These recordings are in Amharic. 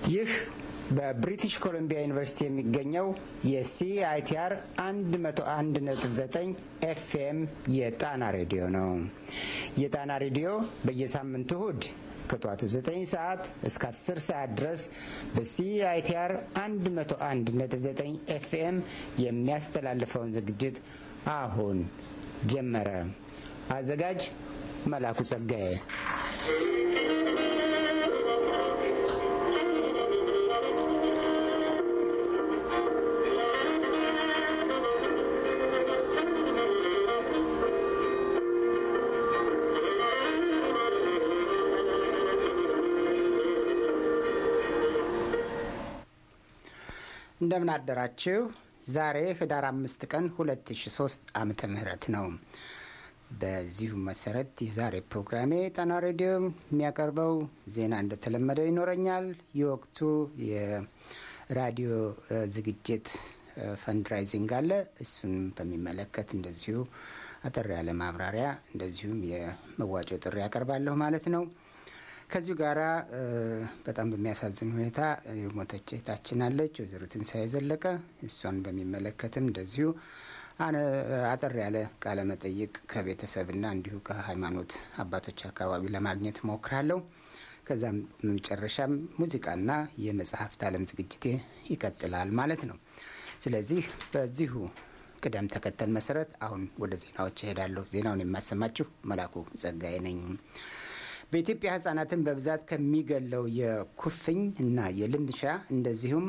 ይህ በብሪቲሽ ኮሎምቢያ ዩኒቨርሲቲ የሚገኘው የሲአይቲአር 101.9 ኤፍኤም የጣና ሬዲዮ ነው። የጣና ሬዲዮ በየሳምንቱ እሁድ ከጧቱ 9 ሰዓት እስከ 10 ሰዓት ድረስ በሲአይቲአር 101.9 ኤፍኤም የሚያስተላልፈውን ዝግጅት አሁን ጀመረ። አዘጋጅ መላኩ ጸጋዬ። እንደምን አደራችሁ። ዛሬ ህዳር 5 ቀን 2003 ዓመተ ምህረት ነው። በዚሁ መሰረት የዛሬ ፕሮግራሜ ጣና ሬዲዮ የሚያቀርበው ዜና እንደተለመደው ይኖረኛል። የወቅቱ የራዲዮ ዝግጅት ፈንድራይዚንግ አለ። እሱን በሚመለከት እንደዚሁ አጠር ያለ ማብራሪያ እንደዚሁም የመዋጮ ጥሪ ያቀርባለሁ ማለት ነው። ከዚሁ ጋራ በጣም በሚያሳዝን ሁኔታ የሞተች እህታችን አለች፣ ወይዘሮ ትንሳኤ ዘለቀ። እሷን በሚመለከትም እንደዚሁ አጠር ያለ ቃለ መጠይቅ ከቤተሰብና እንዲሁ ከሃይማኖት አባቶች አካባቢ ለማግኘት ሞክራለሁ። ከዛም በመጨረሻም ሙዚቃና የመጽሐፍት ዓለም ዝግጅቴ ይቀጥላል ማለት ነው። ስለዚህ በዚሁ ቅደም ተከተል መሰረት አሁን ወደ ዜናዎች እሄዳለሁ። ዜናውን የማሰማችሁ መላኩ ጸጋዬ ነኝ። በኢትዮጵያ ህጻናትን በብዛት ከሚገለው የኩፍኝ እና የልምሻ እንደዚሁም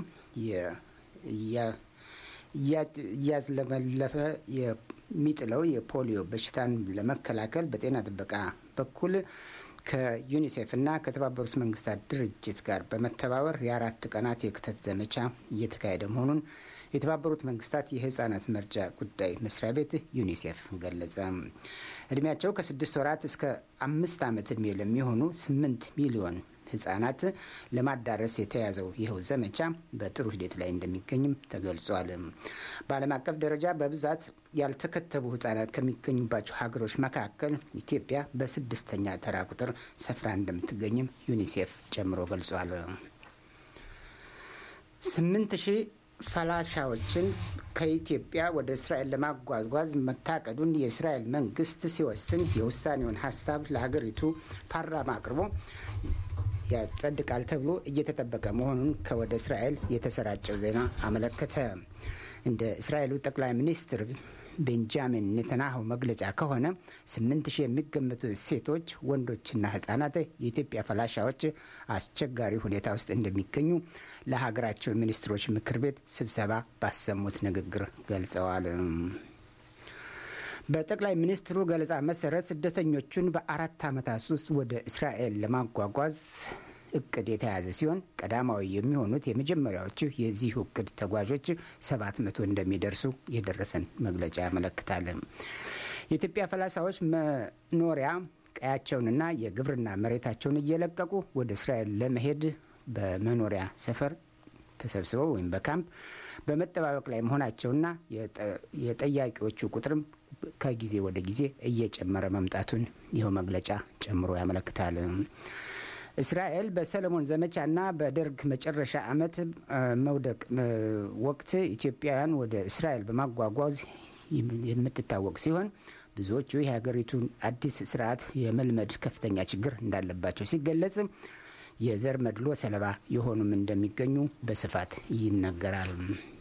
ያዝለመለፈ የሚጥለው የፖሊዮ በሽታን ለመከላከል በጤና ጥበቃ በኩል ከዩኒሴፍ እና ከተባበሩት መንግስታት ድርጅት ጋር በመተባበር የ4 ቀናት የክተት ዘመቻ እየተካሄደ መሆኑን የተባበሩት መንግስታት የህፃናት መርጃ ጉዳይ መስሪያ ቤት ዩኒሴፍ ገለጸ። እድሜያቸው ከ6 ወራት እስከ 5 ዓመት እድሜ ለሚሆኑ 8 ሚሊዮን ህፃናት ለማዳረስ የተያዘው ይኸው ዘመቻ በጥሩ ሂደት ላይ እንደሚገኝም ተገልጿል። በዓለም አቀፍ ደረጃ በብዛት ያልተከተቡ ህፃናት ከሚገኙባቸው ሀገሮች መካከል ኢትዮጵያ በ6ኛ ተራ ቁጥር ሰፍራ እንደምትገኝም ዩኒሴፍ ጨምሮ ገልጿል። 8000 ፈላሻዎችን ከኢትዮጵያ ወደ እስራኤል ለማጓጓዝ መታቀዱን የእስራኤል መንግስት ሲወስን የውሳኔውን ሀሳብ ለሀገሪቱ ፓርላማ አቅርቦ ያጸድቃል ተብሎ እየተጠበቀ መሆኑን ከወደ እስራኤል የተሰራጨው ዜና አመለከተ። እንደ እስራኤሉ ጠቅላይ ሚኒስትር ቤንጃሚን ኔታንያሁ መግለጫ ከሆነ 8000 የሚገመቱ ሴቶች፣ ወንዶችና ህጻናት የኢትዮጵያ ፈላሻዎች አስቸጋሪ ሁኔታ ውስጥ እንደሚገኙ ለሀገራቸው ሚኒስትሮች ምክር ቤት ስብሰባ ባሰሙት ንግግር ገልጸዋል። በጠቅላይ ሚኒስትሩ ገለጻ መሰረት ስደተኞቹን በ4 ዓመታት ውስጥ ወደ እስራኤል ለማጓጓዝ እቅድ የተያዘ ሲሆን ቀዳማዊ የሚሆኑት የመጀመሪያዎቹ የዚህ እቅድ ተጓዦች 700 እንደሚደርሱ የደረሰን መግለጫ ያመለክታል። የኢትዮጵያ ፈላሻዎች መኖሪያ ቀያቸውንና የግብርና መሬታቸውን እየለቀቁ ወደ እስራኤል ለመሄድ በመኖሪያ ሰፈር ተሰብስበው ወይም በካምፕ በመጠባበቅ ላይ መሆናቸውና የጠያቂዎቹ ቁጥርም ከጊዜ ወደ ጊዜ እየጨመረ መምጣቱን ይኸው መግለጫ ጨምሮ ያመለክታል። እስራኤል በሰለሞን ዘመቻና በደርግ መጨረሻ ዓመት መውደቅ ወቅት ኢትዮጵያውያን ወደ እስራኤል በማጓጓዝ የምትታወቅ ሲሆን ብዙዎቹ የሀገሪቱን አዲስ ስርዓት የመልመድ ከፍተኛ ችግር እንዳለባቸው ሲገለጽ የዘር መድሎ ሰለባ የሆኑም እንደሚገኙ በስፋት ይነገራል።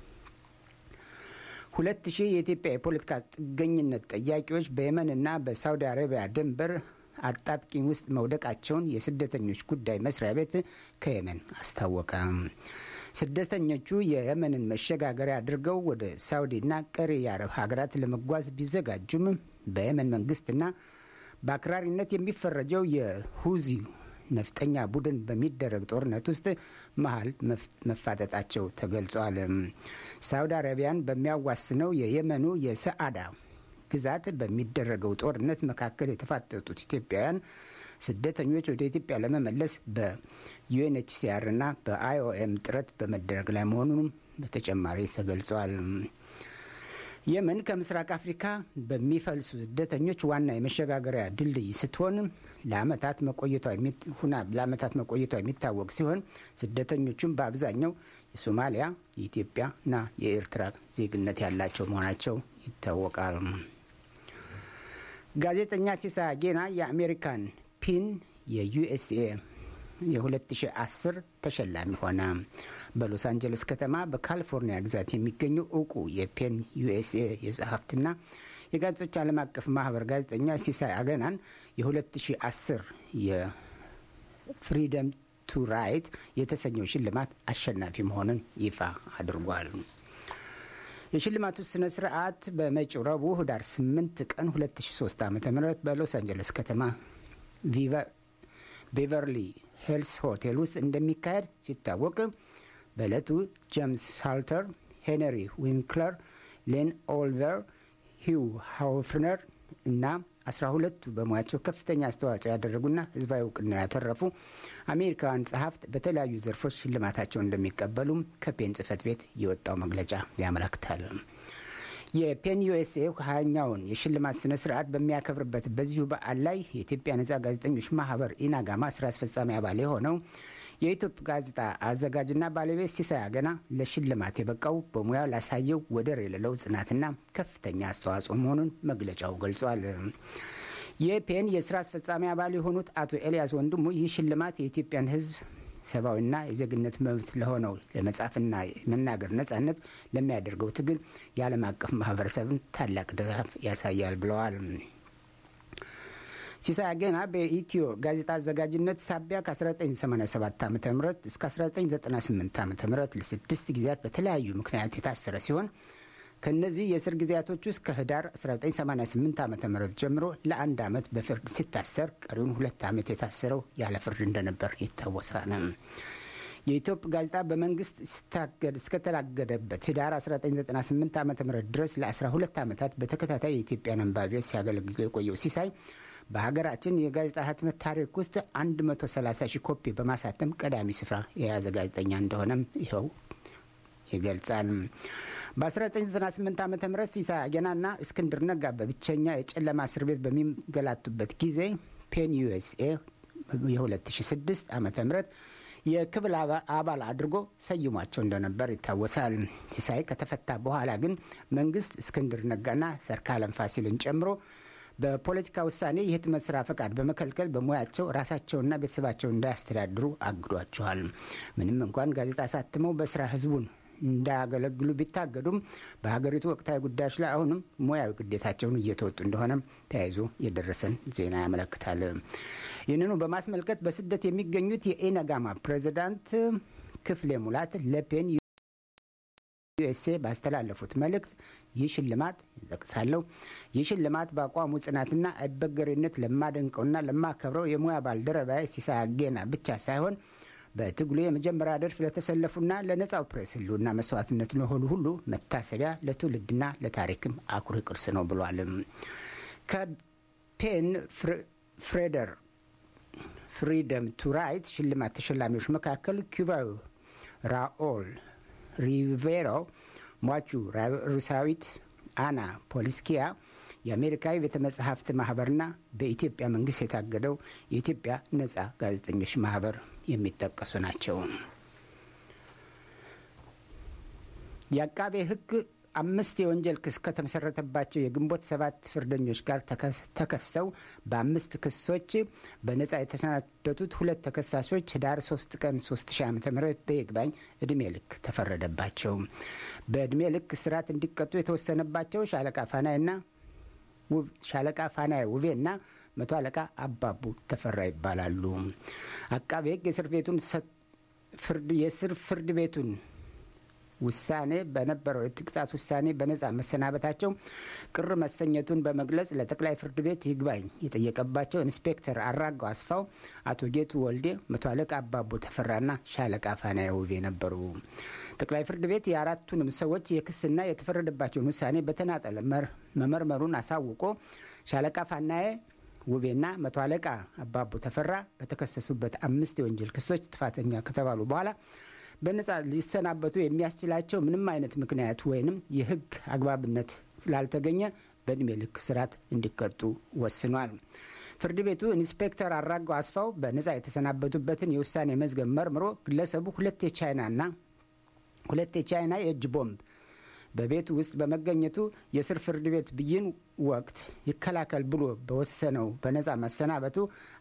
2000 የኢትዮጵያ የፖለቲካ ጥገኝነት ጠያቂዎች በየመንና በሳውዲ አረቢያ ድንበር አጣብቂኝ ውስጥ መውደቃቸውን የስደተኞች ጉዳይ መስሪያ ቤት ከየመን አስታወቀ። ስደተኞቹ የየመንን መሸጋገሪያ አድርገው ወደ ሳውዲና ቀሪ የአረብ ሀገራት ለመጓዝ ቢዘጋጁም በየመን መንግስትና በአክራሪነት የሚፈረጀው የሁዚ ነፍጠኛ ቡድን በሚደረግ ጦርነት ውስጥ መሃል መፋጠጣቸው ተገልጿል። ሳውዲ አረቢያን በሚያዋስነው የየመኑ የሰዓዳ ግዛት በሚደረገው ጦርነት መካከል የተፋጠጡት ኢትዮጵያውያን ስደተኞች ወደ ኢትዮጵያ ለመመለስ በዩኤንኤችሲአር እና በአይኦኤም ጥረት በመደረግ ላይ መሆኑንም በተጨማሪ ተገልጿል። የመን ከምስራቅ አፍሪካ በሚፈልሱ ስደተኞች ዋና የመሸጋገሪያ ድልድይ ስትሆን ለዓመታት መቆየቷ የሚታወቅ ሲሆን ስደተኞቹም በአብዛኛው የሶማሊያ፣ የኢትዮጵያና የኤርትራ ዜግነት ያላቸው መሆናቸው ይታወቃል። ጋዜጠኛ ሲሳይ አጌና የአሜሪካን ፒን የዩኤስኤ የ2010 ተሸላሚ ሆነ። በሎስ አንጀለስ ከተማ በካሊፎርኒያ ግዛት የሚገኘው እውቁ የፔን ዩኤስኤ የጸሐፍትና የጋዜጦች ዓለም አቀፍ ማህበር ጋዜጠኛ ሲሳይ አገናን የ2010 የፍሪደም ቱ ራይት የተሰኘው ሽልማት አሸናፊ መሆኑን ይፋ አድርጓል። የሽልማቱ ስነ ስርዓት በመጪው ረቡዕ ህዳር 8 ቀን 2003 ዓ.ም በሎስ አንጀለስ ከተማ ቤቨርሊ ሂልስ ሆቴል ውስጥ እንደሚካሄድ ሲታወቅ በዕለቱ ጄምስ ሳልተር፣ ሄንሪ ዊንክለር፣ ሌን ኦሊቨር፣ ሂው ሃውፍነር እና 12ቱ በሙያቸው ከፍተኛ አስተዋጽኦ ያደረጉና ህዝባዊ እውቅና ያተረፉ አሜሪካውያን ጸሐፍት በተለያዩ ዘርፎች ሽልማታቸውን እንደሚቀበሉ ከፔን ጽህፈት ቤት የወጣው መግለጫ ያመለክታል። የፔን ዩኤስኤ 20ኛውን የሽልማት ስነ ስርዓት በሚያከብርበት በዚሁ በዓል ላይ የኢትዮጵያ ነጻ ጋዜጠኞች ማህበር ኢናጋማ ስራ አስፈጻሚ አባል የሆነው የኢትዮጵያ ጋዜጣ አዘጋጅና ባለቤት ሲሳይ አገና ለሽልማት የበቃው በሙያው ላሳየው ወደር የሌለው ጽናትና ከፍተኛ አስተዋጽኦ መሆኑን መግለጫው ገልጿል። የፔን የስራ አስፈጻሚ አባል የሆኑት አቶ ኤልያስ ወንድሙ ይህ ሽልማት የኢትዮጵያን ህዝብ ሰብአዊና የዜግነት መብት ለሆነው ለመጻፍና የመናገር ነጻነት ለሚያደርገው ትግል የዓለም አቀፍ ማህበረሰብን ታላቅ ድጋፍ ያሳያል ብለዋል። ሲሳይ አገና በኢትዮ ጋዜጣ አዘጋጅነት ሳቢያ ከ1987 ዓ.ም እስከ 1998 ዓ.ም ለ6 ጊዜያት በተለያዩ ምክንያት የታሰረ ሲሆን ከነዚህ የእስር ጊዜያቶች ውስጥ ከህዳር 1988 ዓ.ም ጀምሮ ለ1 ዓመት በፍርድ ሲታሰር ቀሪውን 2 ዓመት የታሰረው ያለ ፍርድ እንደነበር ይታወሳል። የኢትዮጵያ ጋዜጣ በመንግስት እስከተላገደበት ህዳር 1998 ዓ.ም ድረስ ለ12 ዓመታት በተከታታይ የኢትዮጵያን አንባቢዎች ሲያገለግል የቆየው ሲሳይ በሀገራችን የጋዜጣ ህትመት ታሪክ ውስጥ 130 ሺህ ኮፒ በማሳተም ቀዳሚ ስፍራ የያዘ ጋዜጠኛ እንደሆነም ይኸው ይገልጻል። በ1998 ዓ.ም ሲሳይ አገናና እስክንድር ነጋ በብቸኛ የጨለማ እስር ቤት በሚገላቱበት ጊዜ ፔን ዩኤስኤ የ2006 ዓ.ም የክብል አባል አድርጎ ሰይሟቸው እንደነበር ይታወሳል። ሲሳይ ከተፈታ በኋላ ግን መንግስት እስክንድር ነጋና ሰርካለም ፋሲልን ጨምሮ በፖለቲካ ውሳኔ የህትመት ስራ ፈቃድ በመከልከል በሙያቸው ራሳቸውና ቤተሰባቸውን እንዳያስተዳድሩ አግዷቸዋል። ምንም እንኳን ጋዜጣ አሳትመው በስራ ህዝቡን እንዳያገለግሉ ቢታገዱም በሀገሪቱ ወቅታዊ ጉዳዮች ላይ አሁንም ሙያዊ ግዴታቸውን እየተወጡ እንደሆነም ተያይዞ የደረሰን ዜና ያመለክታል። ይህንኑ በማስመልከት በስደት የሚገኙት የኢነጋማ ፕሬዚዳንት ክፍሌ ሙላት ለፔን ዩኤስኤ ባስተላለፉት መልእክት ይህ ሽልማት ይጠቅሳለሁ። ይህ ሽልማት በአቋሙ ጽናትና አይበገሬነት ለማደንቀውና ለማከብረው የሙያ ባልደረባዬ ሲሳይ አገና ብቻ ሳይሆን በትግሉ የመጀመሪያ ረድፍ ለተሰለፉና ለነጻው ፕሬስ ህልውና መስዋዕትነት ለሆኑ ሁሉ መታሰቢያ ለትውልድና ለታሪክም አኩሪ ቅርስ ነው ብሏል። ከፔን ፍሪደም ቱ ራይት ሽልማት ተሸላሚዎች መካከል ኩባዊ ራኦል ሪቬሮ፣ ሟቹ ሩሳዊት አና ፖሊስኪያ፣ የአሜሪካ ቤተ መጻሕፍት ማህበርና በኢትዮጵያ መንግስት የታገደው የኢትዮጵያ ነጻ ጋዜጠኞች ማህበር የሚጠቀሱ ናቸው። የአቃቤ ህግ 5 የወንጀል ክስ ከተመሰረተባቸው የግንቦት 7 ፍርደኞች ጋር ተከሰው በ5 ክሶች በነጻ የተሰናበቱት 2 ተከሳሾች ህዳር 3 ቀን 3000 ዓ.ም በይግባኝ እድሜ ልክ ተፈረደባቸው። በእድሜ ልክ እስራት እንዲቀጡ የተወሰነባቸው ሻለቃ ፋናዬ ውቤና 100 አለቃ አባቡ ተፈራ ይባላሉ። አቃቤ ህግ የስር ፍርድ ቤቱን ውሳኔ በነበረው የቅጣት ውሳኔ በነጻ መሰናበታቸው ቅር መሰኘቱን በመግለጽ ለጠቅላይ ፍርድ ቤት ይግባኝ የጠየቀባቸው ኢንስፔክተር አራጋው አስፋው፣ አቶ ጌቱ ወልዴ፣ 100 አለቃ አባቡ ተፈራና ሻለቃ ፋናዬ ውቤ ነበሩ። ጠቅላይ ፍርድ ቤት የአራቱንም ሰዎች የክስና የተፈረደባቸውን ውሳኔ በተናጠል መመርመሩን አሳውቆ ሻለቃ ፋናዬ ውቤና 100 አለቃ አባቡ ተፈራ በተከሰሱበት 5 የወንጀል ክሶች ጥፋተኛ ከተባሉ በኋላ በነጻ ሊሰናበቱ የሚያስችላቸው ምንም አይነት ምክንያት ወይንም የህግ አግባብነት ስላልተገኘ በእድሜ ልክ እስራት እንዲቀጡ ወስኗል። ፍርድ ቤቱ ኢንስፔክተር አራጋው አስፋው በነጻ የተሰናበቱበትን የውሳኔ መዝገብ መርምሮ ግለሰቡ ሁለት የቻይና የእጅ ቦምብ በቤቱ ውስጥ በመገኘቱ የስር ፍርድ ቤት ብይን ወቅት ይከላከል ብሎ በወሰነው በነጻ መሰናበቱ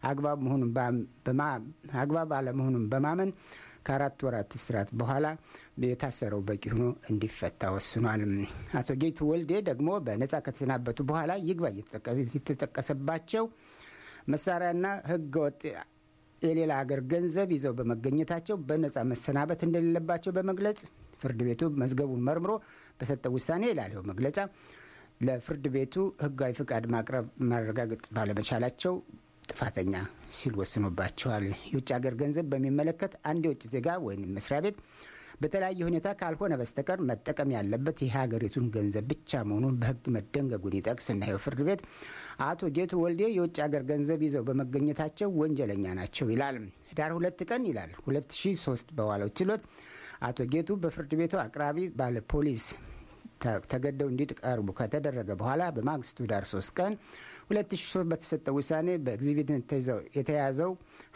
አግባብ አለመሆኑን በማመን ከ4 ወራት እስራት በኋላ የታሰረው በቂ ሆኖ እንዲፈታ ወስኗል። አቶ ጌቱ ወልዴ ደግሞ በነጻ ከተሰናበቱ በኋላ ይግባኝ የተጠቀሰባቸው መሳሪያና ህገወጥ የሌላ ሀገር ገንዘብ ይዘው በመገኘታቸው በነጻ መሰናበት እንደሌለባቸው በመግለጽ ፍርድ ቤቱ መዝገቡን መርምሮ በሰጠው ውሳኔ ይላለው መግለጫ ለፍርድ ቤቱ ህጋዊ ፍቃድ ማረጋገጥ ባለመቻላቸው ጥፋተኛ ሲል ወስኖባቸዋል። የውጭ ሀገር ገንዘብ በሚመለከት አንድ የውጭ ዜጋ ወይም መስሪያ ቤት በተለያየ ሁኔታ ካልሆነ በስተቀር መጠቀም ያለበት የሀገሪቱን ገንዘብ ብቻ መሆኑን በህግ መደንገጉን ይጠቅስና ፍርድ ቤት አቶ ጌቱ ወልዴ የውጭ ሀገር ገንዘብ ይዘው በመገኘታቸው ወንጀለኛ ናቸው ይላል። ዳር 2 ቀን ይላል 2003 በዋለው ችሎት አቶ ጌቱ በፍርድ ቤቱ አቅራቢ ባለ ፖሊስ ተገደው እንዲቀርቡ ከተደረገ በኋላ በማግስቱ ዳር 3 ቀን 2003 በተሰጠው ውሳኔ በኤግዚቢትነት የተያዘው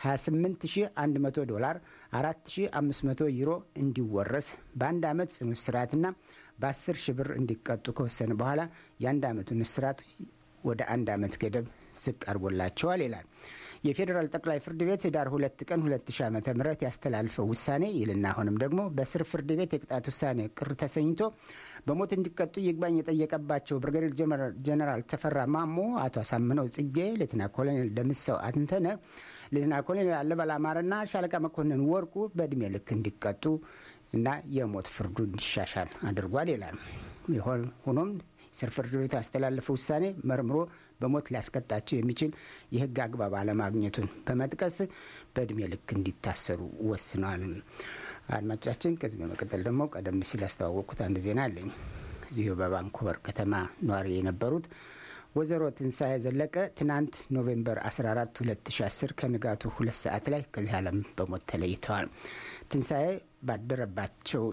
$28,100 $4,500 ዩሮ እንዲወረስ በአንድ ዓመት ጽኑ እስራትና በ10,000 ብር እንዲቀጡ ከወሰነ በኋላ የአንድ ዓመቱን እስራት ወደ 1 ዓመት ገደብ ዝቅ አድርጎላቸዋል ይላል። የፌዴራል ጠቅላይ ፍርድ ቤት ዳር 2 ቀን 2000 ዓ.ም ያስተላልፈው ውሳኔ ይልና አሁንም ደግሞ በስር ፍርድ ቤት የቅጣት ውሳኔ ቅር ተሰኝቶ በሞት እንዲቀጡ ይግባኝ የጠየቀባቸው ብርጋዴር ጀነራል ተፈራ ማሞ፣ አቶ አሳምነው ጽጌ፣ ሌተና ኮሎኔል ደምሰው አንተነ፣ ሌተና ኮሎኔል አለበል አማረና ሻለቃ መኮንን ወርቁ በእድሜ ልክ እንዲቀጡ እና የሞት ፍርዱ እንዲሻሻል አድርጓል ይላል። ሆኖም ስር ፍርድ ቤቱ ያስተላለፈው ውሳኔ መርምሮ በሞት ሊያስቀጣቸው የሚችል የህግ አግባብ አለማግኘቱን በመጥቀስ በእድሜ ልክ እንዲታሰሩ ወስኗል። አድማጮቻችን ከዚህ በመቀጠል ደግሞ ቀደም ሲል ያስተዋወቅኩት አንድ ዜና አለኝ። እዚሁ በቫንኩቨር ከተማ ነዋሪ የነበሩት ወይዘሮ ትንሳኤ ዘለቀ ትናንት ኖቬምበር 14 2010 ከንጋቱ 2 ሰዓት ላይ ከዚህ ዓለም በሞት ተለይተዋል። ትንሳኤ ባደረባቸው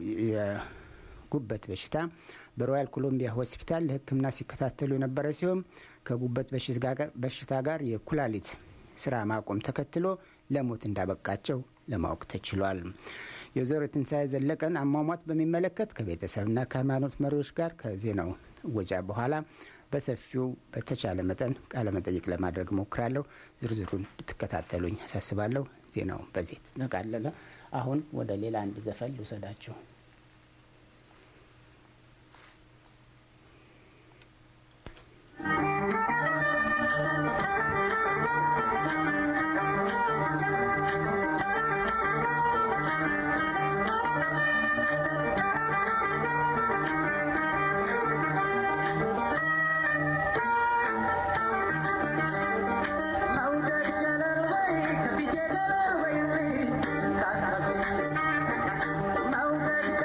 የጉበት በሽታ በሮያል ኮሎምቢያ ሆስፒታል ለሕክምና ሲከታተሉ የነበረ ሲሆን ከጉበት በሽታ ጋር የኩላሊት ስራ ማቆም ተከትሎ ለሞት እንዳበቃቸው ለማወቅ ተችሏል። የወይዘሮ ትንሳኤ ዘለቀን አሟሟት በሚመለከት ከቤተሰብና ከሃይማኖት መሪዎች ጋር ከዜናው ወጃ በኋላ በሰፊው በተቻለ መጠን ቃለ መጠይቅ ለማድረግ ሞክራለሁ። ዝርዝሩን ልትከታተሉኝ አሳስባለሁ። ዜናው በዚህ ተጠቃለለ። አሁን ወደ ሌላ አንድ ዘፈን ልውሰዳችሁ። Now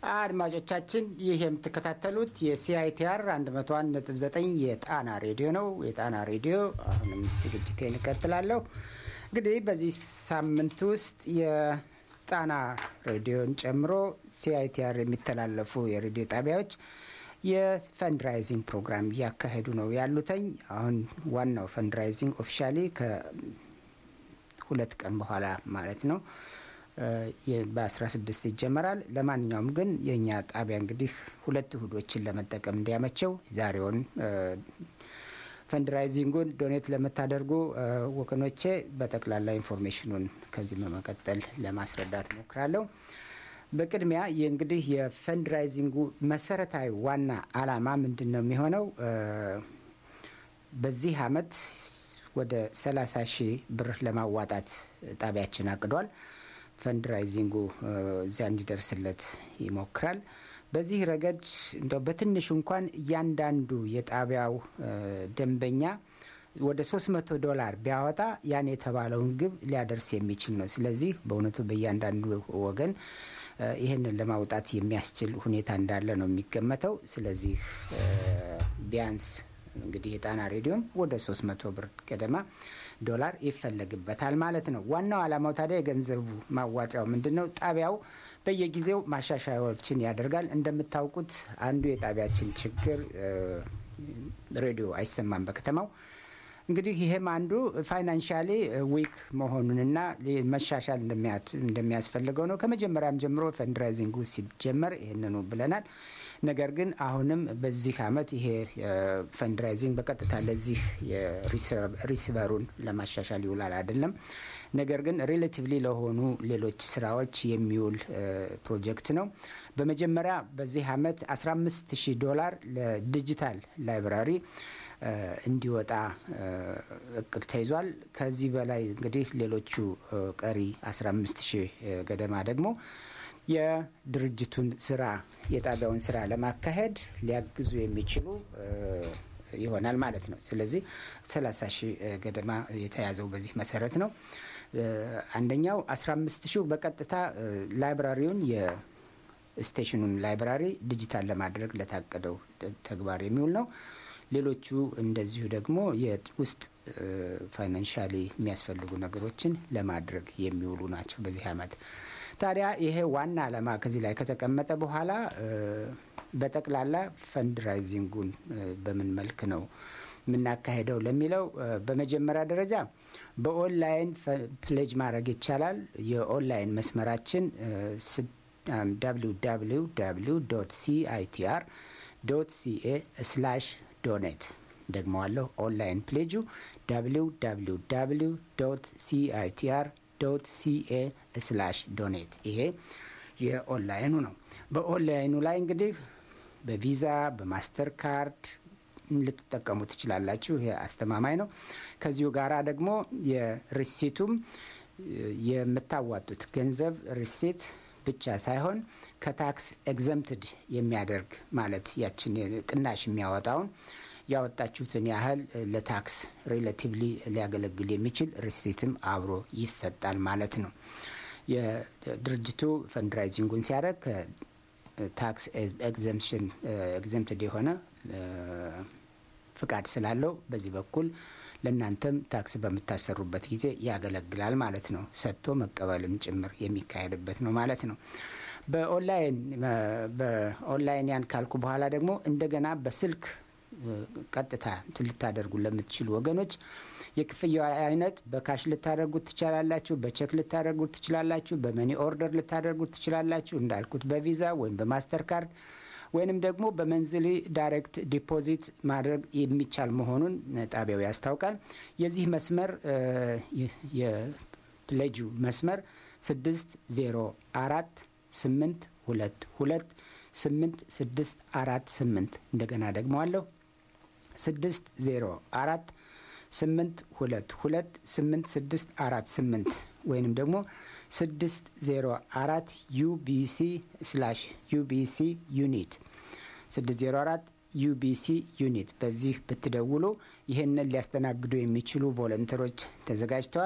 አድማጮቻችን ይህ የምትከታተሉት የሲአይቲአር 101.9 የጣና ሬዲዮ ነው። የጣና ሬዲዮ አሁንም ዝግጅቴን እቀጥላለሁ። እንግዲህ በዚህ ሳምንት ውስጥ የጣና ሬዲዮን ጨምሮ ሲአይቲአር የሚተላለፉ የሬዲዮ ጣቢያዎች የፈንድራይዚንግ ፕሮግራም እያካሄዱ ነው ያሉትኝ። አሁን ዋናው ፈንድራይዚንግ ኦፊሻሊ ከሁለት ቀን በኋላ ማለት ነው በ16 ይጀመራል። ለማንኛውም ግን የኛ ጣቢያ እንግዲህ ሁለት እሁዶችን ለመጠቀም እንዲያመቸው ዛሬውን ፈንድራይዚንጉን ዶኔት ለምታደርጉ ወገኖቼ በጠቅላላ ኢንፎርሜሽኑን ከዚህ በመቀጠል ለማስረዳት ሞክራለሁ። በቅድሚያ እንግዲህ የፈንድራይዚንጉ መሰረታዊ ዋና አላማ ምንድነው የሚሆነው? በዚህ አመት ወደ 30,000 ብር ለማዋጣት ጣቢያችን አቅዷል። ፈንድራይዚንጉ እዚያ እንዲደርስለት ይሞክራል። በዚህ ረገድ እንደው በትንሹ እንኳን እያንዳንዱ የጣቢያው ደንበኛ ወደ $300 ቢያወጣ ያን የተባለውን ግብ ሊያደርስ የሚችል ነው። ስለዚህ በእውነቱ በእያንዳንዱ ወገን ይህንን ለማውጣት የሚያስችል ሁኔታ እንዳለ ነው የሚገመተው። ስለዚህ ቢያንስ እንግዲህ የጣና ሬዲዮም ወደ $300 ብር ገደማ ዶላር ይፈለግበታል ማለት ነው። ዋናው አላማው ታዲያ የገንዘቡ ማዋጫው ምንድነው? ጣቢያው በየጊዜው ማሻሻያዎችን ያደርጋል። እንደምታውቁት አንዱ የጣቢያችን ችግር ሬዲዮ አይሰማም በከተማው። እንግዲህ ይሄም አንዱ ፋይናንሻሊ ዊክ መሆኑንና መሻሻል እንደሚያስፈልገው ነው። ከመጀመሪያም ጀምሮ ፈንድራይዚንጉ ሲጀመር ይሄንኑ ብለናል። ነገር ግን አሁንም በዚህ አመት ይሄ ፈንድራይዚንግ በቀጥታ ለዚህ ሪሲቨሩን ለማሻሻል ይውላል አይደለም። ነገር ግን ሪሌቲቭሊ ለሆኑ ሌሎች ስራዎች የሚውል ፕሮጀክት ነው። በመጀመሪያ በዚህ አመት $15,000 ለዲጂታል ላይብራሪ እንዲወጣ እቅድ ተይዟል። ከዚህ በላይ እንግዲህ ሌሎቹ ቀሪ 15,000 ገደማ ደግሞ የድርጅቱን ስራ የጣቢያውን ስራ ለማካሄድ ሊያግዙ የሚችሉ ይሆናል ማለት ነው። ስለዚህ 30,000 ገደማ የተያዘው በዚህ መሰረት ነው። አንደኛው 15,000 በቀጥታ ላይብራሪውን የስቴሽኑን ላይብራሪ ዲጂታል ለማድረግ ለታቀደው ተግባር የሚውል ነው። ሌሎቹ እንደዚሁ ደግሞ የውስጥ ፋይናንሻሊ የሚያስፈልጉ ነገሮችን ለማድረግ የሚውሉ ናቸው በዚህ አመት። ታዲያ ይሄ ዋና አላማ ከዚህ ላይ ከተቀመጠ በኋላ በጠቅላላ ፈንድራይዚንጉን በምን መልክ ነው የምናካሄደው ለሚለው በመጀመሪያ ደረጃ በኦንላይን ፕሌጅ ማድረግ ይቻላል። የኦንላይን መስመራችን www.citr.ca/donate ደግመዋለሁ። ኦንላይን ፕሌጁ www.citr.ca/donate ይሄ የኦንላይኑ ነው። በኦንላይኑ ላይ እንግዲህ በቪዛ በማስተር ካርድ ልትጠቀሙ ትችላላችሁ። ይሄ አስተማማኝ ነው። ከዚሁ ጋራ ደግሞ የሪሲቱም የምታዋጡት ገንዘብ ሪሲት ብቻ ሳይሆን ከታክስ ኤግዘምትድ የሚያደርግ ማለት ያችን ቅናሽ የሚያወጣውን ያወጣችሁትን ያህል ለታክስ ሪሌቲቭሊ ሊያገለግል የሚችል ሪሲትም አብሮ ይሰጣል ማለት ነው። የድርጅቱ ፈንድራይዚንጉን ሲያደርግ ታክስ ኤግዘምትድ የሆነ ፍቃድ ስላለው በዚህ በኩል ለእናንተም ታክስ በምታሰሩበት ጊዜ ያገለግላል ማለት ነው። ሰጥቶ መቀበልም ጭምር የሚካሄድበት ነው ማለት ነው። በኦንላይን ያን ካልኩ በኋላ ደግሞ እንደገና በስልክ ቀጥታ ልታደርጉ ለምትችሉ ወገኖች የክፍያ አይነት በካሽ ልታደርጉት ትችላላችሁ፣ በቼክ ልታደርጉት ትችላላችሁ፣ በመኒ ኦርደር ልታደርጉት ትችላላችሁ፣ እንዳልኩት በቪዛ ወይም በማስተር ካርድ ወይንም ደግሞ በመንዝሊ ዳይሬክት ዲፖዚት ማድረግ የሚቻል መሆኑን ጣቢያው ያስታውቃል። የዚህ መስመር የፕሌጁ መስመር 604-822-8648 እንደገና ደግመዋለሁ 604-822-8648 ወይንም ደግሞ 604 UBC ዩኒት 604 UBC ዩኒት በዚህ ብትደውሉ ይህንን ሊያስተናግዱ የሚችሉ ቮለንተሮች ተዘጋጅተዋል።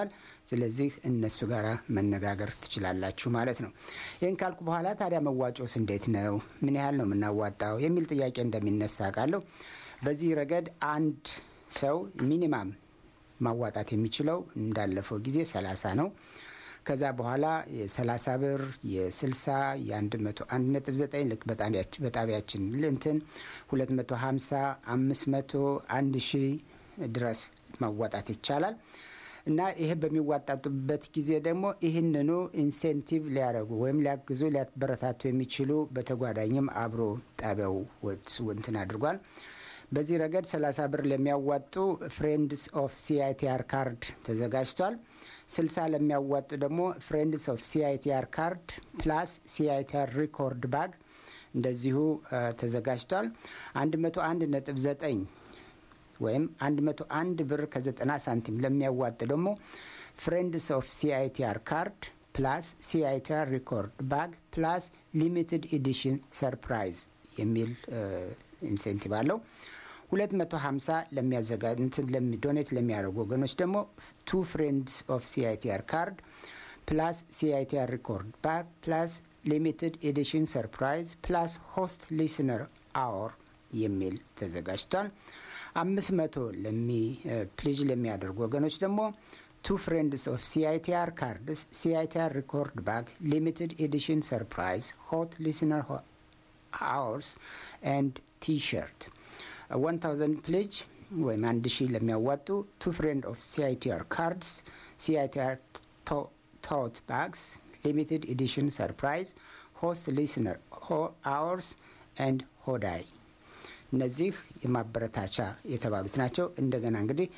ስለዚህ እነሱ ጋር መነጋገር ትችላላችሁ ማለት ነው። ይሄን ካልኩ በኋላ ታዲያ መዋጮስ እንዴት ነው? ምን ያህል ነው የምናዋጣው? የሚል ጥያቄ እንደሚነሳ ቃለሁ። በዚህ ረገድ አንድ ሰው ሚኒማም ማዋጣት የሚችለው እንዳለፈው ጊዜ 30 ነው። ከዛ በኋላ የ30 ብር፣ የ60፣ የ101.9 ልክ በጣቢያችን እንትን 250፣ 500፣ 1000 ድረስ ማዋጣት ይቻላል። እና ይሄ በሚዋጣጡበት ጊዜ ደግሞ ይህንኑ ኢንሴንቲቭ ሊያደርጉ ወይም ሊያግዙ ሊያበረታቱ የሚችሉ በተጓዳኝም አብሮ ጣቢያው እንትን አድርጓል። በዚህ ረገድ 30 ብር ለሚያዋጡ ፍሬንድስ ኦፍ ሲአይቲአር ካርድ ተዘጋጅቷል። 60 ለሚያዋጡ ደግሞ ፍሬንድስ ኦፍ ሲአይቲአር ካርድ ፕላስ ሲአይቲአር ሪኮርድ ባግ እንደዚሁ ተዘጋጅቷል። 101.9 ወይም 101 ብር ከ90 ሳንቲም ለሚያዋጡ ደግሞ ፍሬንድስ ኦፍ ሲአይቲአር ካርድ ፕላስ ሲአይቲአር ሪኮርድ ባግ ፕላስ ሊሚትድ ኤዲሽን ሰርፕራይዝ የሚል ኢንሴንቲቭ አለው። 250 ዶኔት ለሚያደርጉ ወገኖች ደግሞ 2 ፍሬንድስ ኦፍ ሲአይቲአር ካርድ ፕላስ ሲአይቲአር ሪኮርድ ባግ ፕላስ ሊሚትድ ኤዲሽን ሰርፕራይዝ ፕላስ ሆስት ሊስነር አወር የሚል ተዘጋጅቷል። 500 ፕሊጅ ለሚያደርጉ ወገኖች ደግሞ 2 ፍሬንድስ ኦፍ ሲአይቲአር ካርድስ ሲአይቲአር ሪኮርድ ባግ ሊሚትድ ኤዲሽን ሰርፕራይዝ ሆት ሊስነር አወርስ ኤንድ ቲ-ሸርት። 1000 ፕሊጅ ወይም 1000 ለሚያዋጡ 2 ፍሬንድ ኦፍ ሲአይቲአር ካርድስ ሲአይቲአር ቶት ባግስ ሊሚትድ ኤዲሽን ሰርፕራይዝ ሆስት ሊስነር አወርስ ኤንድ ሆዳይ። እነዚህ የማበረታቻ የተባሉት ናቸው። እንደገና እንግዲህ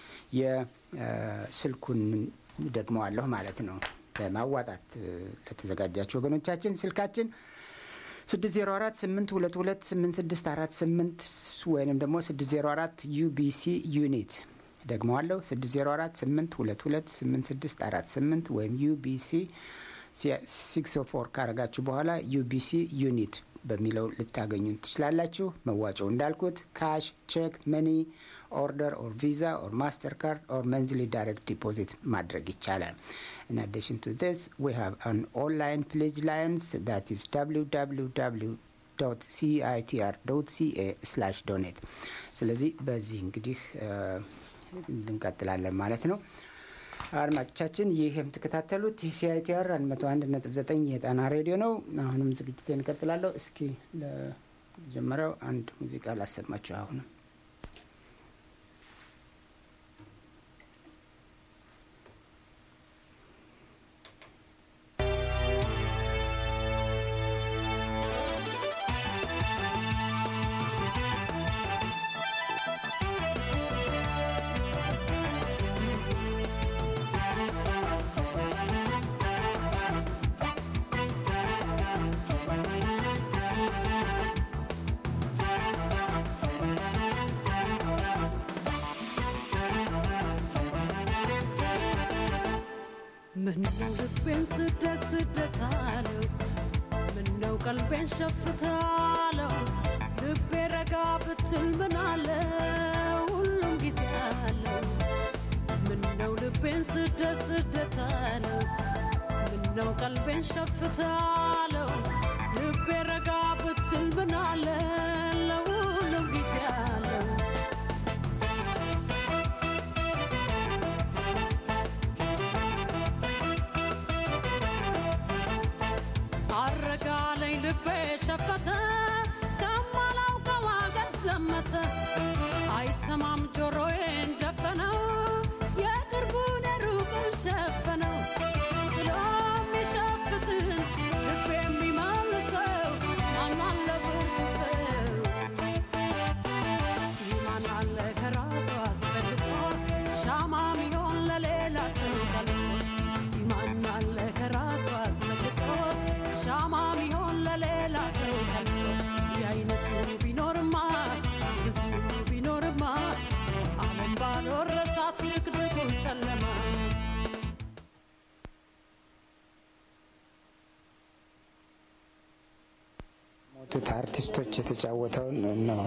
የስልኩን ደግመዋለሁ ማለት ነው። ለማዋጣት ለተዘጋጃችሁ ወገኖቻችን ስልካችን 604-822-8648 ወይንም ደግሞ 604 UBC ዩኒት ደግመዋለሁ 604-822-8648 ወይም UBC 604 ካረጋችሁ በኋላ UBC ዩኒት በሚለው ልታገኙ ትችላላችሁ። መዋጮው እንዳልኩት ካሽ፣ ቼክ፣ መኒ ኦርደር ኦር ቪዛ ኦር ማስተር ካርድ ኦር መንዝሊ ዳይሬክት ዲፖዚት ማድረግ ይቻላል። In addition to this, we have an online pledge lines that is www.citr.ca/donate. ስለዚህ በዚህ እንግዲህ እንቀጥላለን ማለት ነው። አድማጮቻችን ይህ የምትከታተሉት ሲአይቲአር 101.9 የጣና ሬዲዮ ነው። አሁንም ዝግጅቴን እንቀጥላለሁ። እስኪ ለጀመረው አንድ ሙዚቃ ላሰማችሁ። አሁንም ምነው ልቤን ስደስደታለው ምነው ቀልቤን ሸፍታለው ልቤ ረጋ ብትል ምናለ ሁሉም ጊዜ አለው ምነው ልቤን ስደስደታለው ምነው ቀልቤን ሸፍታለው ልቤ ረጋ ብትል ምናለ ለሁሉም ጊዜ አለው አረጋለኝ ልቤ ሸፈተ ከማላውቀው አገር ዘመተ አይሰማም ጆሮዬን ደፈነው የቅርቡን የሩቁን ሸፈነው ስለሚሸፍትን ልቤ የሚመልሰው ማናለ ብርቱ ሰው እስቲ ማናለ ከራሱ አስፈልጦ ሻማ ሚሆን ለሌላ ሰው ቀልጦ እስቲ ማናለ ከራሱ አስፈልጦ ሻማ ሚሆን ለሌላ ሰው ቀልጦ የአይነቱ ቢኖርማ ብዙ ቢኖርማ ዓለም ባልወረሳ ሞቱት አርቲስቶች የተጫወተውን ነው።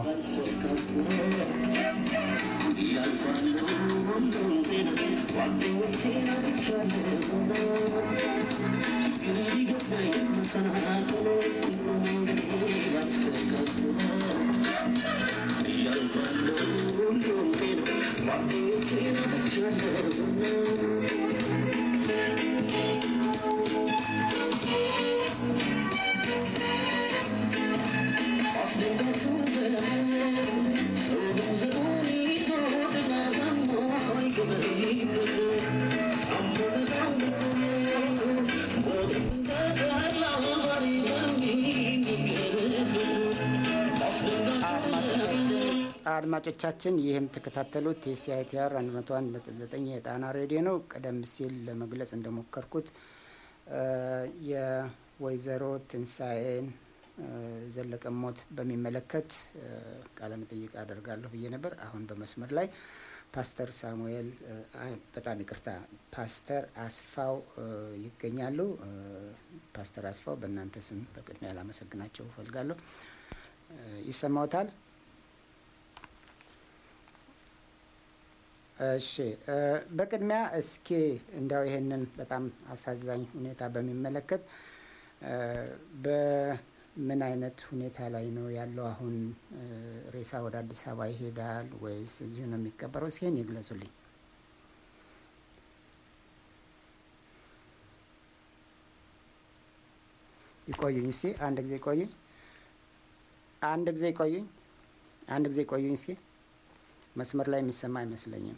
አድማጮቻችን ይህም ተከታተሉት የሲአይቲአር 101.9 የጣና ሬዲዮ ነው። ቀደም ሲል ለመግለጽ እንደሞከርኩት የወይዘሮ ትንሳኤን ዘለቀ ሞት በሚመለከት ቃለ መጠይቅ አደርጋለሁ ብዬ ነበር። አሁን በመስመር ላይ ፓስተር ሳሙኤል በጣም ይቅርታ ፓስተር አስፋው ይገኛሉ። ፓስተር አስፋው በእናንተ ስም በቅድሚያ ላመሰግናቸው እፈልጋለሁ። ይሰማዎታል? እሺ በቅድሚያ እስኪ እንዳው ይሄንን በጣም አሳዛኝ ሁኔታ በሚመለከት በምን አይነት ሁኔታ ላይ ነው ያለው? አሁን ሬሳ ወደ አዲስ አበባ ይሄዳል ወይስ እዚሁ ነው የሚቀበረው? እስኪ ይግለጹልኝ። ይቆዩኝ እስኪ አንድ ጊዜ ቆዩኝ። እስኪ መስመር ላይ የሚሰማ አይመስለኝም።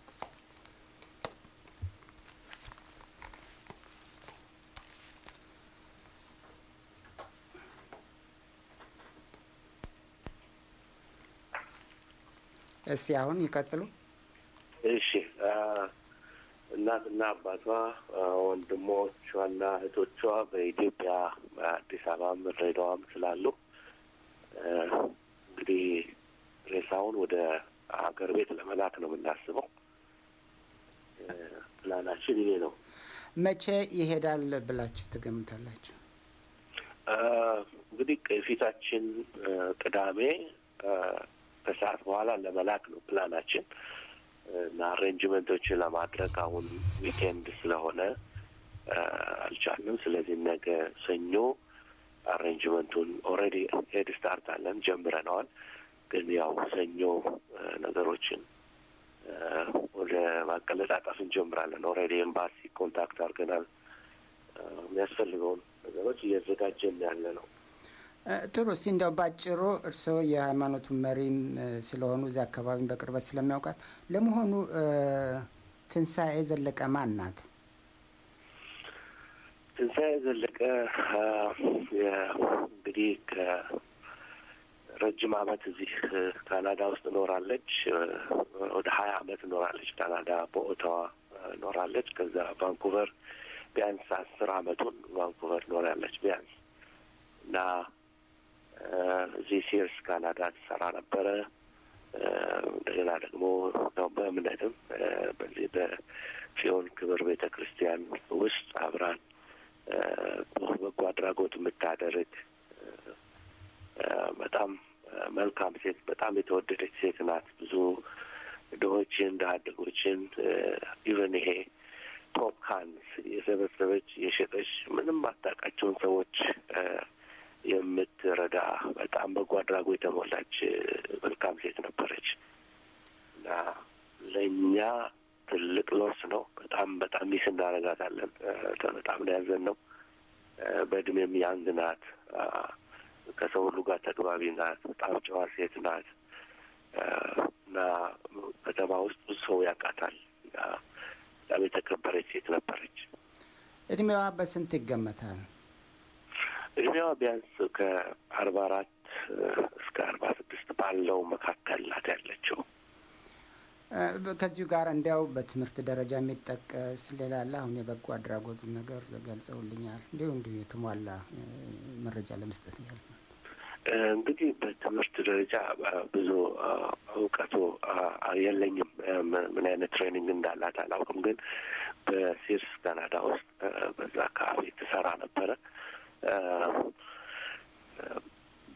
እስኪ አሁን ይቀጥሉ። እሺ እናትና አባቷ ወንድሞቿና እህቶቿ በኢትዮጵያ አዲስ አበባም ድሬዳዋም ስላሉ እንግዲህ ሬሳውን ወደ ሀገር ቤት ለመላክ ነው የምናስበው። ፕላናችን ይሄ ነው። መቼ ይሄዳል ብላችሁ ትገምታላችሁ? እንግዲህ ከፊታችን ቅዳሜ ከሰዓት በኋላ ለመላክ ነው ፕላናችን እና አሬንጅመንቶችን ለማድረግ አሁን ዊኬንድ ስለሆነ አልቻልንም። ስለዚህ ነገ ሰኞ አሬንጅመንቱን ኦልሬዲ ሄድ ስታርት አለን ጀምረነዋል። ግን ያው ሰኞ ነገሮችን ወደ ማቀለጣጠፍ እንጀምራለን። ኦልሬዲ ኤምባሲ ኮንታክት አድርገናል። የሚያስፈልገውን ነገሮች እያዘጋጀን ያለ ነው። ጥሩ። እስኪ እንደው ባጭሩ እርስዎ የሃይማኖቱ መሪም ስለሆኑ እዚያ አካባቢን በቅርበት ስለሚያውቃት ለመሆኑ ትንሳኤ ዘለቀ ማን ናት? ትንሳኤ ዘለቀ እንግዲህ ረጅም ዓመት እዚህ ካናዳ ውስጥ ኖራለች። ወደ 20 ዓመት ኖራለች። ካናዳ በኦታዋ ኖራለች። ከዛ ቫንኩቨር ቢያንስ 10 ዓመቱን ቫንኩቨር ኖራለች ቢያንስ እና እዚህ ሲርስ ካናዳ ትሰራ ነበረ። እንደገና ደግሞ በእምነትም በዚህ በጽዮን ክብር ቤተ ክርስቲያን ውስጥ አብራን በጎ አድራጎት የምታደርግ በጣም መልካም ሴት፣ በጣም የተወደደች ሴት ናት። ብዙ ድሆችን ድሀ አደጎችን ኢቨን ይሄ ፖፕካንስ የሰበሰበች የሸጠች ምንም አታውቃቸውን ሰዎች የምትረዳ በጣም በጎ አድራጎት የተሞላች መልካም ሴት ነበረች እና ለእኛ ትልቅ ሎስ ነው። በጣም በጣም ሚስ እናደርጋታለን። በጣም ነው ያዘንነው። በእድሜም ያንግ ናት። ከሰው ሁሉ ጋር ተግባቢ ናት። በጣም ጨዋ ሴት ናት እና ከተማ ውስጥ ብዙ ሰው ያውቃታል። በጣም የተከበረች ሴት ነበረች። እድሜዋ በስንት ይገመታል? እድሜዋ ቢያንስ ከ44 እስከ 46 ባለው መካከል ናት ያለችው። ከዚሁ ጋር እንዲያው በትምህርት ደረጃ የሚጠቀስ ሌላ አለ? አሁን የበጎ አድራጎቱ ነገር ገልጸውልኛል። እንዲሁ የተሟላ መረጃ ለመስጠት ያህል ነው። እንግዲህ በትምህርት ደረጃ ብዙ እውቀቱ የለኝም። ምን አይነት ትሬኒንግ እንዳላት አላውቅም። ግን በሲርስ ካናዳ ውስጥ በዛ አካባቢ ትሰራ ነበረ።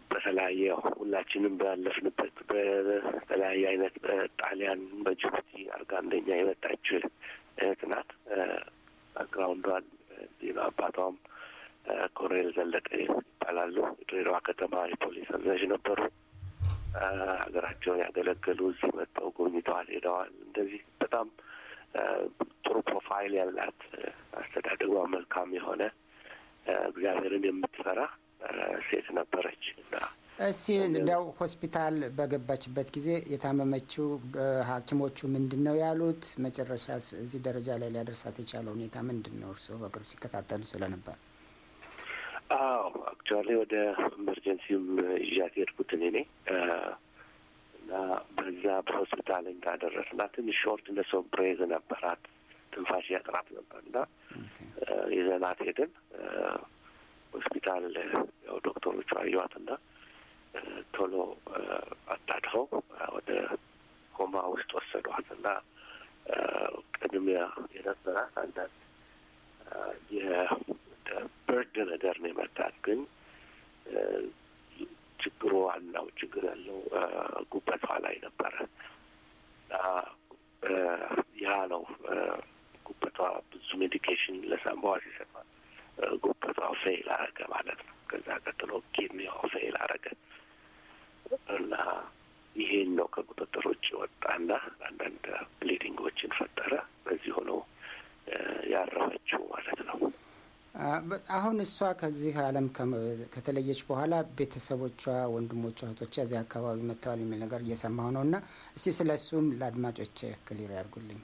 በተለያየ ሁላችንም ባለፍንበት በተለያየ አይነት በጣሊያን በጅቡቲ አርጋ እንደኛ የመጣች እህት ናት። ባክግራውንዷን አባቷም ኮሎኔል ዘለቀ ይባላሉ። ድሬዳዋ ከተማ የፖሊስ አዛዥ ነበሩ። ሀገራቸውን ያገለገሉ እዚህ መጥተው ጎብኝተዋል፣ ሄደዋል። እንደዚህ በጣም ጥሩ ፕሮፋይል ያላት አስተዳደጓ መልካም የሆነ እግዚአብሔርን የምትፈራ ሴት ነበረች። እስቲ እንደው ሆስፒታል በገባችበት ጊዜ የታመመችው ሐኪሞቹ ምንድን ነው ያሉት? መጨረሻ እዚህ ደረጃ ላይ ሊያደርሳት የቻለው ሁኔታ ምንድን ነው? እርስዎ በቅርብ ሲከታተሉ ስለነበር። አክቹዋሊ ወደ ኢመርጀንሲም ይዣት ሄድኩት እኔ ነኝ እና በዛ በሆስፒታል እንዳደረስና ትንሽ ሾርት እንደ ሰው ብሬዝ ነበራት፣ ትንፋሽ ያጥራት ነበር እና ይዘናት ሄድን ሆስፒታል። ያው ዶክተሮቹ አዩዋትና ቶሎ አጣድፈው ወደ ኮማ ውስጥ ወሰዷት እና ቅድሚያ የነበራት አንዳንድ የበርድ ነገር ነው የመጣት። ግን ችግሩ ዋናው ችግር ያለው ጉበቷ ላይ ነበረ እና ያ ነው ጉበቷ ብዙ ሜዲኬሽን ለሳምባዋ ሲሰጣት ጉበቷ ፌል አረገ ማለት ነው። ከዛ ቀጥሎ ኪድኒዋ ፌል አረገ እና ይሄን ነው ከቁጥጥር ውጭ ወጣና አንዳንድ ብሊዲንጎችን ፈጠረ። በዚህ ሆኖ ያረፈችው ማለት ነው። አሁን እሷ ከዚህ ዓለም ከተለየች በኋላ ቤተሰቦቿ፣ ወንድሞቿ፣ እህቶቿ እዚህ አካባቢ መጥተዋል የሚል ነገር እየሰማሁ ነው እና እስቲ ስለ እሱም ለአድማጮች ክሊር ያድርጉልኝ።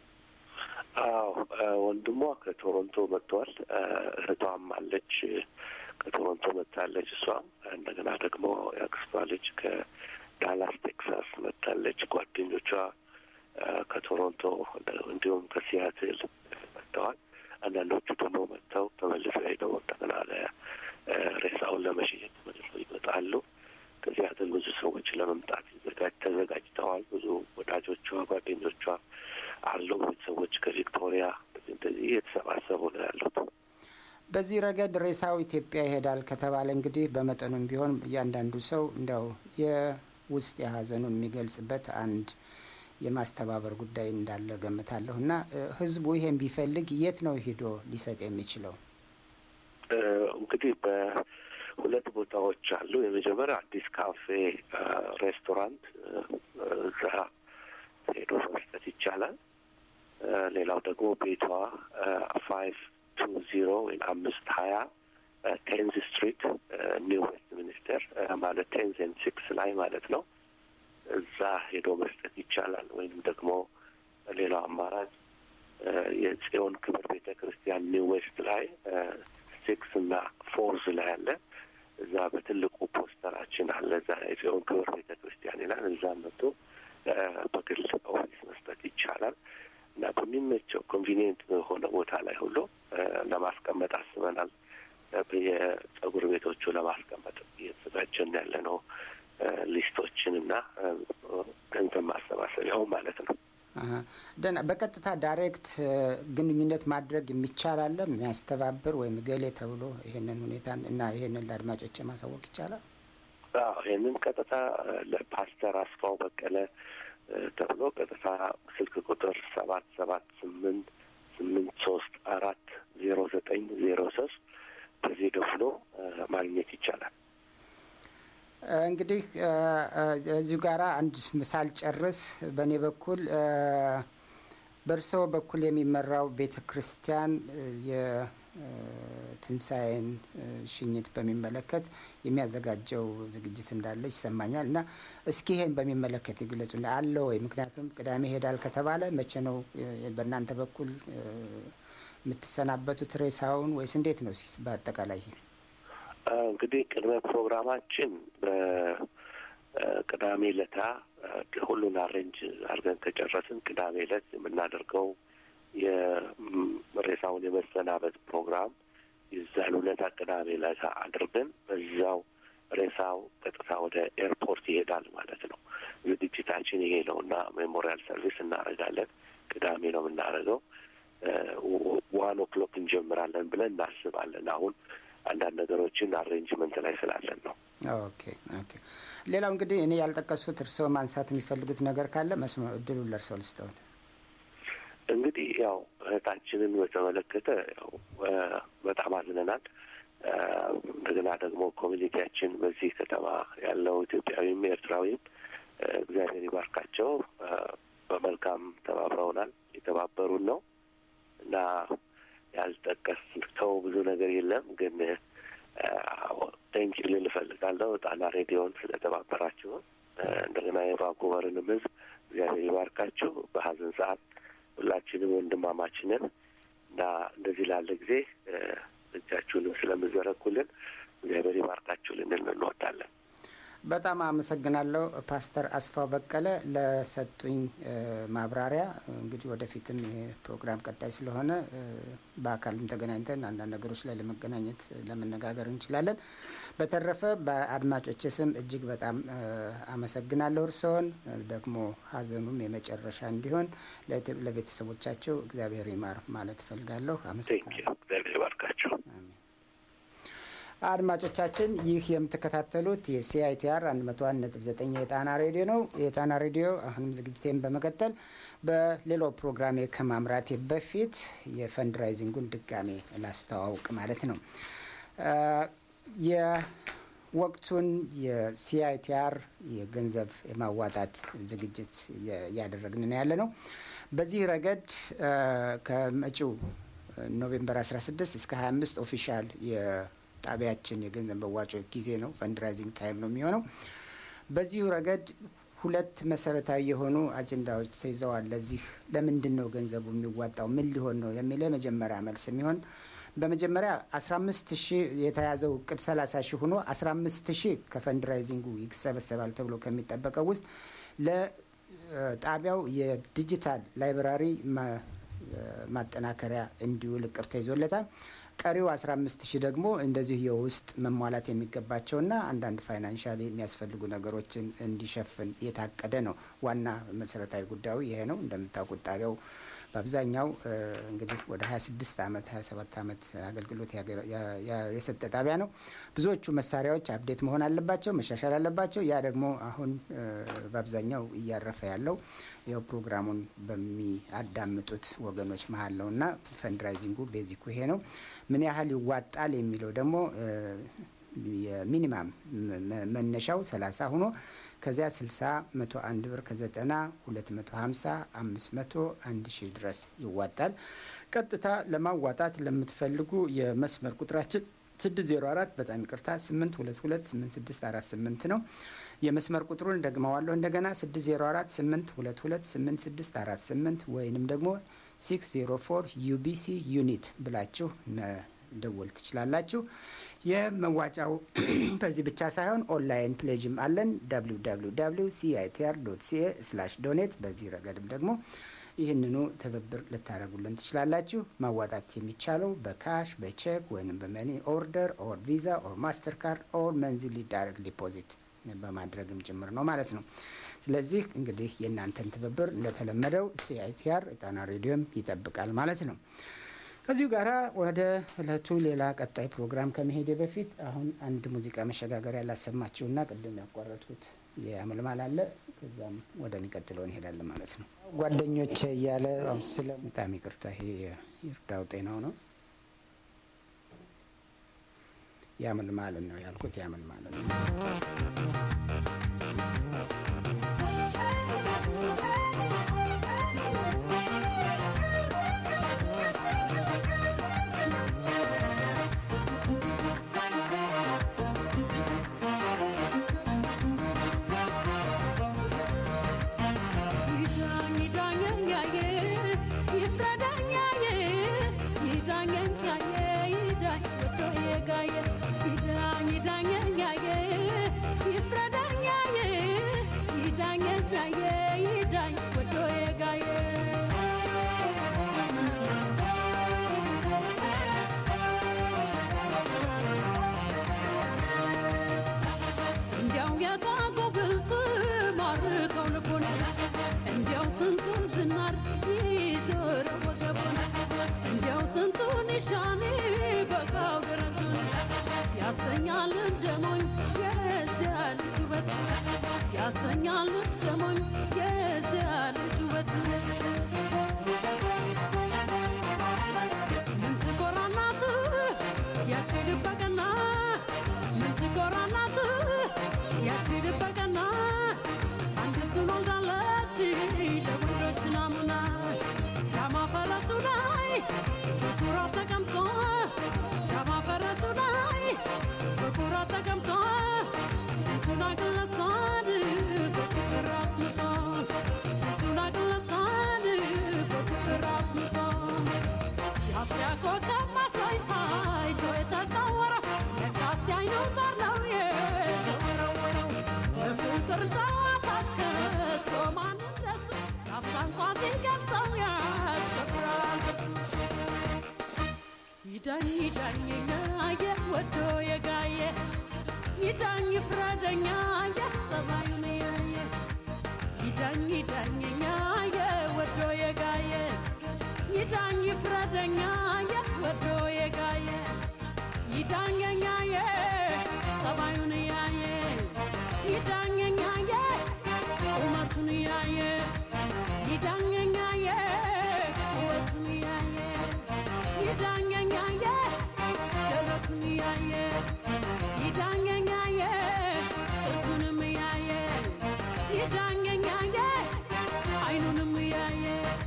ወንድሟ ከቶሮንቶ መጥተዋል። እህቷም አለች ከቶሮንቶ መጥታለች። እሷም እንደገና ደግሞ ያክስቷ ልጅ ከዳላስ ቴክሳስ መጥታለች። ጓደኞቿ ከቶሮንቶ እንዲሁም ከሲያትል መጥተዋል። አንዳንዶቹ ደግሞ መጥተው ተመልሰው ሄደው እንደገና ሬሳውን ለመሸኘት ተመልሰው ይመጣሉ። ከሲያትል ብዙ ሰዎች ለመምጣት ተዘጋጅተዋል። ብዙ ወዳጆቿ፣ ጓደኞቿ አሉ። ቤተሰቦች ከቪክቶሪያ እንደዚህ የተሰባሰቡ ነው ያሉት። በዚህ ረገድ ሬሳው ኢትዮጵያ ይሄዳል ከተባለ እንግዲህ በመጠኑም ቢሆን እያንዳንዱ ሰው እንዲያው የውስጥ የሀዘኑን የሚገልጽበት አንድ የማስተባበር ጉዳይ እንዳለ ገምታለሁ እና ህዝቡ ይሄን ቢፈልግ የት ነው ሄዶ ሊሰጥ የሚችለው? እንግዲህ በሁለት ቦታዎች አሉ። የመጀመሪያ አዲስ ካፌ ሬስቶራንት፣ እዛ ሄዶ መስጠት ይቻላል። ሌላው ደግሞ ቤቷ 520 ወይም 520 ቴንዝ ስትሪት ኒው ዌስት ሚኒስተር ማለት 10 ላይ ማለት ነው። እዛ ሄዶ መስጠት ይቻላል። ወይም ደግሞ ሌላው አማራጭ የጽዮን ክብር ቤተ ክርስቲያን ኒው ዌስት ላይ 6 እና 4 ላይ አለ። እዛ በትልቁ ፖስተራችን አለ። እዛ የጽዮን ክብር ቤተ ክርስቲያን ይላል። እዛ መጥቶ በግል ኦፊስ መስጠት ይቻላል እና በሚመቸው ኮንቪኒየንት በሆነ ቦታ ላይ ሁሉ ለማስቀመጥ አስበናል። የጸጉር ቤቶቹ ለማስቀመጥ እየተዘጋጀን ያለ ነው። ሊስቶችን እና ገንዘብ ማሰባሰቢያው ማለት ነው። ደህና። በቀጥታ ዳይሬክት ግንኙነት ማድረግ የሚቻላል የሚያስተባብር ወይም ገሌ ተብሎ ይሄንን ሁኔታ እና ይሄንን ለአድማጮች ማሳወቅ ይቻላል? ይህንን ቀጥታ ለፓስተር አስፋው በቀለ ተብሎ ቀጥታ ስልክ ቁጥር 77838340903 በዚህ ደውሎ ማግኘት ይቻላል። እንግዲህ እዚሁ ጋራ አንድ ምሳል ጨርስ። በእኔ በኩል በእርስዎ በኩል የሚመራው ቤተ ክርስቲያን የትንሣኤን ሽኝት በሚመለከት የሚያዘጋጀው ዝግጅት እንዳለ ይሰማኛል እና እስኪ ይሄን በሚመለከት ይግለጹ አለ ወይ? ምክንያቱም ቅዳሜ ሄዳል ከተባለ መቼ ነው በእናንተ በኩል የምትሰናበቱት ሬሳውን ወይስ እንዴት ነው? በአጠቃላይ እንግዲህ ቅድመ ፕሮግራማችን በቅዳሜ ዕለት ሁሉን አሬንጅ አድርገን ከጨረስን ቅዳሜ ዕለት የምናደርገው የሬሳውን የመሰናበት ፕሮግራም የዛን ዕለት ቅዳሜ ዕለት አድርገን በዛው ሬሳው ቀጥታ ወደ ኤርፖርት ይሄዳል ማለት ነው። ዝግጅታችን ይሄ ነው እና ሜሞሪያል ሰርቪስ እናደርጋለን። ቅዳሜ ነው የምናደርገው። 1 እንጀምራለን ብለን እናስባለን። አሁን አንዳንድ ነገሮችን አሬንጅመንት ላይ ስላለን ነው። ኦኬ ኦኬ። ሌላው እንግዲህ እኔ ያልጠቀስኩት እርስዎ ማንሳት የሚፈልጉት ነገር ካለ መስመር እድሉን ለእርስዎ ልስጠውት። እንግዲህ ያው እህታችንን በተመለከተ ያው በጣም አዝነናል። እንደገና ደግሞ ኮሚኒቲያችን በዚህ ከተማ ያለው ኢትዮጵያዊም ኤርትራዊም እግዚአብሔር ይባርካቸው በመልካም ተባብረውናል፣ የተባበሩን ነው እና ያልጠቀስከው ብዙ ነገር የለም። ግን ቴንኪው ልል እፈልጋለሁ ጣና ሬዲዮን ስለተባበራችሁ። እንደገና የቫንኩቨርንም ሕዝብ እግዚአብሔር ይባርካችሁ። በሀዘን ሰዓት ሁላችንም ወንድማማችንን እና እንደዚህ ላለ ጊዜ እጃችሁንም ስለምዘረጉልን እግዚአብሔር ይባርካችሁ ልንል እንወዳለን። በጣም አመሰግናለሁ ፓስተር አስፋው በቀለ ለሰጡኝ ማብራሪያ። እንግዲህ ወደፊትም ፕሮግራም ቀጣይ ስለሆነ በአካልም ተገናኝተን አንዳንድ ነገሮች ላይ ለመነጋገር እንችላለን። በተረፈ በአድማጮች ስም እጅግ በጣም አመሰግናለሁ። እርስዎን ደግሞ ሀዘኑም የመጨረሻ እንዲሆን ለቤተሰቦቻቸው እግዚአብሔር ይማር ማለት እፈልጋለሁ። አመሰግናለሁ። እግዚአብሔር ይባርካቸው። አድማጮቻችን ይህ የምትከታተሉት የሲአይቲአር 101.9 የጣና ሬዲዮ ነው። የጣና ሬዲዮ አሁንም ዝግጅቴን በመቀጠል በሌላው ፕሮግራሜ ከማምራቴ በፊት የፈንድራይዚንጉን ድጋሜ ላስተዋውቅ ማለት ነው። የወቅቱን የሲአይቲአር የገንዘብ የማዋጣት ዝግጅት እያደረግን ያለ ነው። በዚህ ረገድ ከመጪው ኖቬምበር 16 እስከ 25 ኦፊሻል ጣቢያችን የገንዘብ መዋጮ ጊዜ ነው። ፈንድራይዚንግ ታይም ነው የሚሆነው። በዚሁ ረገድ ሁለት መሰረታዊ የሆኑ አጀንዳዎች ተይዘዋል። ለዚህ ለምንድን ነው ገንዘቡ የሚዋጣው፣ ምን ሊሆን ነው የሚለው የመጀመሪያ መልስ የሚሆን በመጀመሪያ 15,000 የተያዘው እቅድ 30,000 ሆኖ 15,000 ከፈንድራይዚንጉ ይሰበሰባል ተብሎ ከሚጠበቀው ውስጥ ለጣቢያው የዲጂታል ላይብራሪ ማጠናከሪያ እንዲውል እቅድ ተይዞለታል። ቀሪው 15,000 ደግሞ እንደዚህ የውስጥ መሟላት የሚገባቸውና አንዳንድ ፋይናንሻሊ የሚያስፈልጉ ነገሮችን እንዲሸፍን የታቀደ ነው። ዋና መሰረታዊ ጉዳዩ ይሄ ነው። እንደምታውቁት ጣቢያው በአብዛኛው እንግዲህ ወደ 26 ዓመት 27 ዓመት አገልግሎት የሰጠ ጣቢያ ነው። ብዙዎቹ መሳሪያዎች አፕዴት መሆን አለባቸው፣ መሻሻል አለባቸው። ያ ደግሞ አሁን በአብዛኛው እያረፈ ያለው ያው ፕሮግራሙን በሚያዳምጡት ወገኖች መሀል ነውና ፈንድራይዚንጉ ቤዚኩ ይሄ ነው። ምን ያህል ይዋጣል የሚለው ደግሞ የሚኒማም መነሻው 30 ሆኖ ከዚያ 60 101 ብር ከ90 250 500 1000 ድረስ ይዋጣል። ቀጥታ ለማዋጣት ለምትፈልጉ የመስመር ቁጥራችን 604 በጣም ይቅርታ 822 8648 ነው። የመስመር ቁጥሩን ደግመዋለሁ እንደገና 604 822 8648 ወይንም ደግሞ 604 UBC ዩኒት ብላችሁ ደወል ትችላላችሁ። የመዋጫው በዚህ ብቻ ሳይሆን ኦንላይን ፕሌጅም አለን www.citr.ca/donate። በዚህ ረገድም ደግሞ ይህንኑ ትብብር ልታደርጉልን ትችላላችሁ። ማዋጣት የሚቻለው በካሽ በቼክ ወይም በመኒ ኦርደር ኦር ቪዛ ኦር ማስተር ካርድ ኦር መንዝሊ ዳይሬክት ዲፖዚት በማድረግም ጭምር ነው ማለት ነው። ስለዚህ እንግዲህ የእናንተን ትብብር እንደተለመደው ሲአይቲአር ጣና ሬዲዮም ይጠብቃል ማለት ነው። ከዚሁ ጋራ ወደ እለቱ ሌላ ቀጣይ ፕሮግራም ከመሄዴ በፊት አሁን አንድ ሙዚቃ መሸጋገሪያ ላሰማችሁና ቅድም ያቋረጥኩት የአመልማል አለ። ከዛም ወደሚቀጥለው እንሄዳለን ማለት ነው። ጓደኞቼ እያለ ስለ በጣም ይቅርታ ይሄ ይርዳው ጤናው ነው። ያመልማል ነው ያልኩት፣ ያመልማል ነው። Ifrada ፍቅር ጨዋታ አስከቶ ማንደስ ላፍታ እንኳ ሲገልጸው ያሸብራል እሱ ይዳኝ ይዳኘኛ የወዶ የጋየ ይዳኝ ፍረደኛ የሰማዩን ያየ ይዳኝ ይዳኘኛ የወዶ የጋየ ይዳኝ ፍረደኛ የወዶ የጋየ ይዳኘኛ የሰማዩን ያየ ይዳኘኛ የቁመቱን ያየ ይዳኘኛ የቁመቱን ያየ ይዳኘኛ የደረቱን ያየ ይዳኘኛ የጥርሱንም ያየ ይዳኘኛ አይኑንም ያየ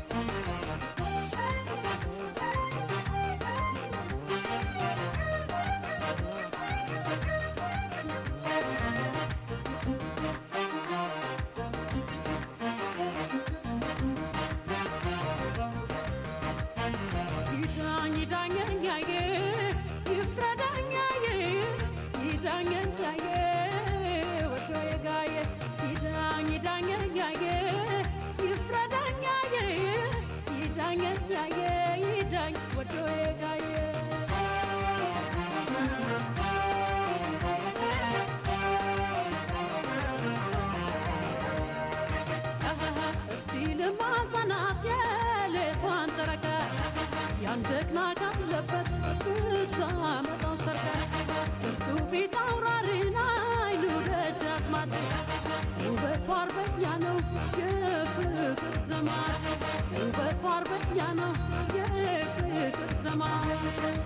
ጀግና ካለበት ብታመጣው ሰርካ እርሱ ፊት አውራሪና አይኑ ደጃዝማች ውበቱ አርበኛ ነው የፍቅር ዘማች ውበቱ አርበኛ ነው የፍቅር ዘማች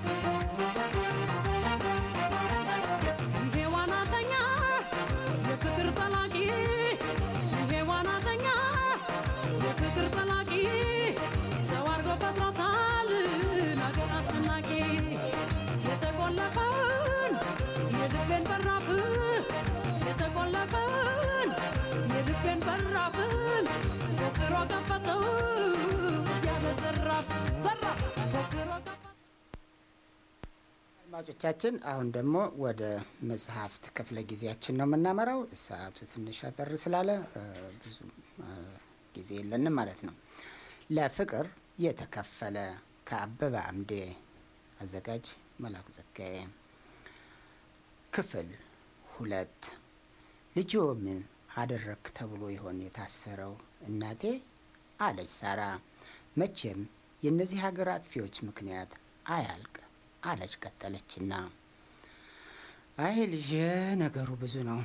ይሄ ዋናተኛ የፍቅር ጠላቂ ይሄ ዋናተኛ የፍቅር ጠላቂ ተዋርጎ ፈጥሮታል ነገር አስናቂ የተቆለፈውን የልቤን በራፍ የተቆለፈውን የልቤን በራፍ ፎክሮ ከፈተው ያለ ዘራፍ ዘራፍ ፎክሮ አድማጮቻችን አሁን ደግሞ ወደ መጽሐፍት ክፍለ ጊዜያችን ነው የምናመራው። ሰዓቱ ትንሽ አጠር ስላለ ብዙ ጊዜ የለንም ማለት ነው። ለፍቅር የተከፈለ ከአበበ አምዴ፣ አዘጋጅ መላኩ ጸጋዬ። ክፍል 2። ልጅዎ ምን አደረክ ተብሎ ይሆን የታሰረው እናቴ አለች ሳራ። መቼም የእነዚህ ሀገር አጥፊዎች ምክንያት አያልቅ አለች ቀጠለችና። አይ ልጄ ነገሩ ብዙ ነው፣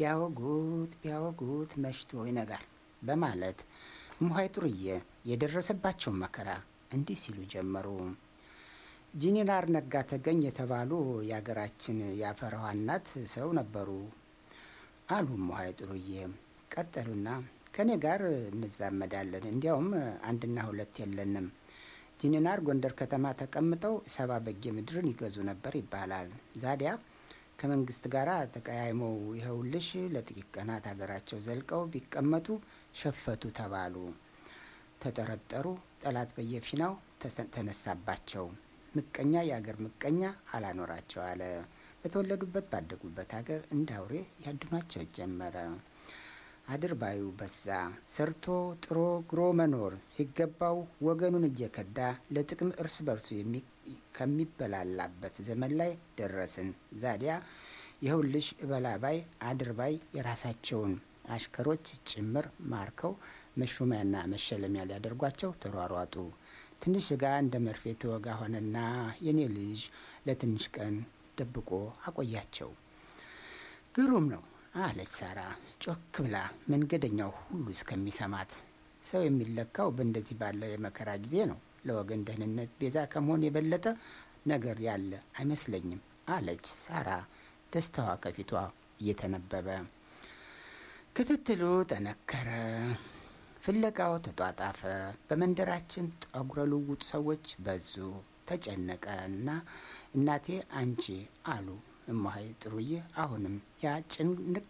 ቢያወጉት መሽቶ ይነጋል በማለት እምሆይ ጥሩዬ የደረሰባቸውን መከራ እንዲህ ሲሉ ጀመሩ። ጂኒናር ነጋ ተገኝ የተባሉ የአገራችን የአፈራዋ እናት ሰው ነበሩ አሉ እምሆይ ጥሩዬ። ቀጠሉና ከኔ ጋር እንዛመዳለን፣ እንዲያውም 1 እና 2 የለንም። ጂኒናር ጎንደር ከተማ ተቀምጠው 70 በጌ ምድርን ይገዙ ነበር ይባላል። ዛዲያ ከመንግስት ጋር ተቀያይመው ይኸውልሽ ለጥቂት ቀናት ሀገራቸው ዘልቀው ቢቀመጡ ሸፈቱ ተባሉ። ተጠረጠሩ። ጠላት በየፊናው ተነሳባቸው። ምቀኛ የአገር ምቀኛ አላኖራቸው አለ። በተወለዱበት ባደጉበት ሀገር እንደ አውሬ ያድኗቸው ጀመረ። አድርባዩ በዛ። ሰርቶ ጥሮ ግሮ መኖር ሲገባው ወገኑን እየከዳ ለጥቅም እርስ በርሱ ከሚበላላበት ዘመን ላይ ደረስን። ዛዲያ ይኸውልሽ እበላባይ አድርባይ የራሳቸውን አሽከሮች ጭምር ማርከው መሾሚያና መሸለሚያ ሊያደርጓቸው ተሯሯጡ። ትንሽ ስጋ እንደ መርፌ ተወጋ ሆነና የኔ ልጅ ለትንሽ ቀን ደብቆ አቆያቸው። ግሩም ነው አለች ሳራ ጮክ ብላ መንገደኛው ሁሉ እስከሚሰማት። ሰው የሚለካው በእንደዚህ ባለ የመከራ ጊዜ ነው። ለወገን ደህንነት ቤዛ ከመሆን የበለጠ ነገር ያለ አይመስለኝም አለች ሳራ ደስታዋ ከፊቷ እየተነበበ። ክትትሉ ጠነከረ። ፍለጋው ተጧጣፈ። በመንደራችን ጠጉረ ልውጥ ሰዎች በዙ። ተጨነቀና እናቴ አንቺ አሉ እምሆይ ጥሩዬ አሁንም ያ ጭንቅ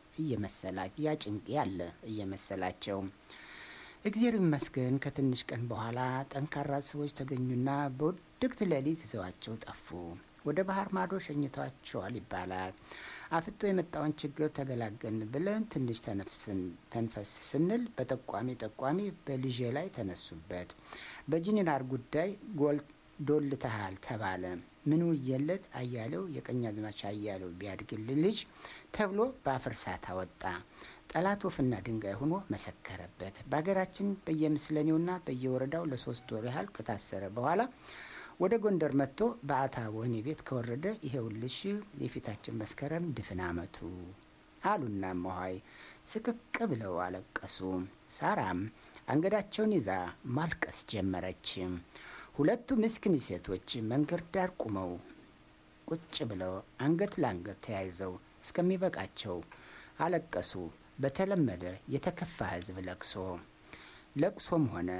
ያለ እየመሰላቸው። እግዚአብሔር ይመስገን ከትንሽ ቀን በኋላ ጠንካራ ሰዎች ተገኙና በውድቅት ሌሊት ይዘዋቸው ጠፉ። ወደ ባህር ማዶ ሸኝቷቸዋል ይባላል። አፍጦ የመጣውን ችግር ተገላገልን ብለን ትንሽ ተንፈስ ስንል በጠቋሚ በልጄ ላይ ተነሱበት። በጂኒናር ጉዳይ ዶልተሃል ተባለ። ምን ውየለት አያሌው የቀኛዝማች አያሌው ቢያድግልን ልጅ ተብሎ በአፍርሳት አወጣ። ጠላት ወፍና ድንጋይ ሆኖ መሰከረበት። በሀገራችን በየምስለኔውና በየወረዳው ለ3 ወር ያህል ከታሰረ በኋላ ወደ ጎንደር መጥቶ በአታ ወህኒ ቤት ከወረደ ይሄውልሽ የፊታችን መስከረም ድፍን ዓመቱ አሉና እማሆይ ስቅቅ ብለው አለቀሱ። ሳራም አንገዳቸውን ይዛ ማልቀስ ጀመረች። ሁለቱ ምስኪን ሴቶች መንገድ ዳር ቁመው ቁጭ ብለው አንገት ለአንገት ተያይዘው እስከሚበቃቸው አለቀሱ። በተለመደ የተከፋ ሕዝብ ለቅሶም ሆነ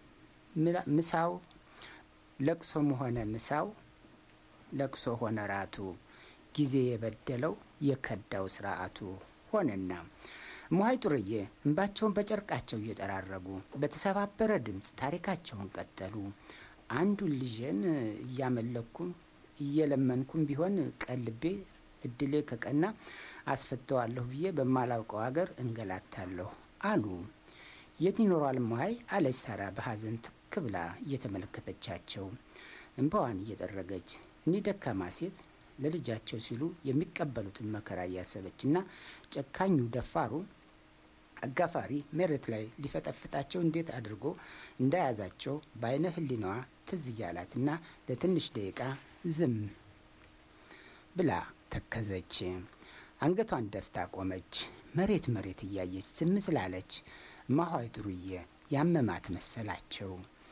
ምሳው ለቅሶ ሆነ ራቱ ጊዜ የበደለው የከዳው ስርዓቱ ሆነና እማሆይ ጥሩዬ እንባቸውን በጨርቃቸው እየጠራረጉ በተሰባበረ ድምፅ ታሪካቸውን ቀጠሉ። አንዱን ልጄን እያመለኩም እየለመንኩም ቢሆን ቀልቤ እድሌ ከቀና አስፈተዋለሁ ብዬ በማላውቀው ሀገር እንገላታለሁ አሉ። የት ይኖራል እማሆይ አለች ሳራ በሀዘን ትክ ብላ እየተመለከተቻቸው እንባዋን እየጠረገች። እኒህ ደካማ ሴት ለልጃቸው ሲሉ የሚቀበሉትን መከራ እያሰበችና ጨካኙ ደፋሩ አጋፋሪ መሬት ላይ ሊፈጠፍጣቸው እንዴት አድርጎ እንዳያዛቸው በአይነ ህሊናዋ ትዝ እያላትና ለትንሽ ደቂቃ ዝም ብላ ተከዘች። አንገቷን ደፍታ ቆመች። መሬት እያየች ዝም ስላለች እማሆይ ጥሩዬ ያመማት መሰላቸው።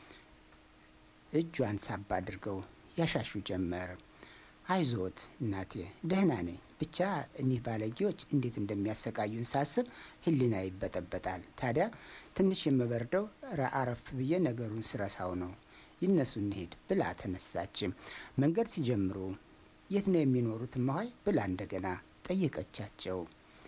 እጇን ሳብ አድርገው ያሻሹ ጀመር። አይዞት እናቴ ደህና ነኝ፣ ብቻ እኒህ ባለጌዎች እንዴት እንደሚያሰቃዩን ሳስብ ህሊና ይበጠበጣል። ታዲያ ትንሽ የምበርደው አረፍ ብዬ ነገሩን ስረሳው ነው። ይነሱ እንሄድ ብላ ተነሳች። መንገድ ሲጀምሩ የት ነው የሚኖሩት እማሆይ ብላ እንደገና ጠየቀቻቸው።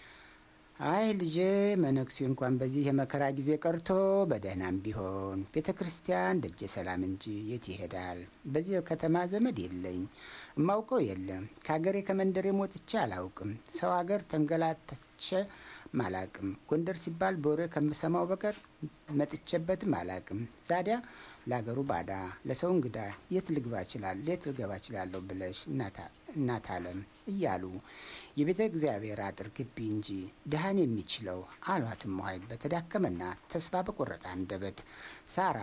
አይ ልጄ መነኩሴ እንኳን በዚህ የመከራ ጊዜ ቀርቶ በደህናም ቢሆን ቤተ ክርስቲያን ደጀ ሰላም እንጂ የት ይሄዳል? በዚህ ከተማ ዘመድ የለኝ፣ እማውቀው የለም። ከሀገሬ ከመንደሬ ሞጥቼ አላውቅም። ሰው ሀገር ተንገላትቼ አላውቅም። ጎንደር ሲባል በወሬ ከምሰማው በቀር መጥቼበትም አላውቅም። ዛዲያ ለሀገሩ ባዳ ለሰው እንግዳ የት ልገባ እችላለሁ ብለሽ እናት አለም እያሉ የቤተ እግዚአብሔር አጥር ግቢ እንጂ ድሃን የሚችለው አሏት እማሆይ በተዳከመና ተስፋ በቆረጠ አንደበት። ሳራ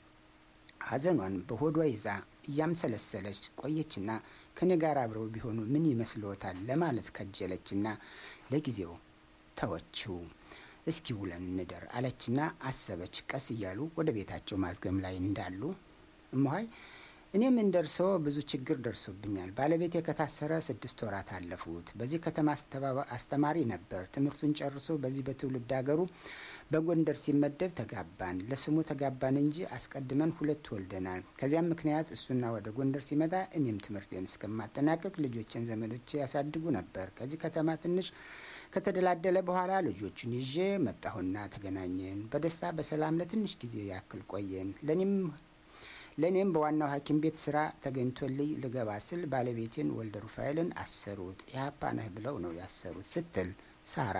ሀዘኗን በሆዷ ይዛ እያምሰለሰለች ቆየችና ከኔ ጋር አብረው ቢሆኑ ምን ይመስልዎታል ለማለት ከጀለችና ለጊዜው ተወችው። እስኪ ውለን እንደር አለችና አሰበች። ቀስ እያሉ ወደ ቤታቸው ማዝገም ላይ እንዳሉ እማሆይ እኔም እንደርሶ ብዙ ችግር ደርሶብኛል። ባለቤቴ ከታሰረ 6 ወራት አለፉት። በዚህ ከተማ አስተማሪ ነበር። ትምህርቱን ጨርሶ በዚህ በትውልድ ሀገሩ በጎንደር ሲመደብ ተጋባን። ለስሙ ተጋባን እንጂ አስቀድመን 2 ወልደናል። ከዚያም ምክንያት እሱና ወደ ጎንደር ሲመጣ እኔም ትምህርቴን እስከማጠናቀቅ ልጆችን ዘመዶቼ ያሳድጉ ነበር። ከዚህ ከተማ ትንሽ ከተደላደለ በኋላ ልጆቹን ይዤ መጣሁና ተገናኘን። በደስታ በሰላም ለትንሽ ጊዜ ያክል ቆየን። ለእኔም በዋናው ሐኪም ቤት ስራ ተገኝቶልኝ ልገባ ስል ባለቤቴን ወልደ ሩፋኤልን አሰሩት። ኢህአፓ ነህ ብለው ነው ያሰሩት ስትል ሳራ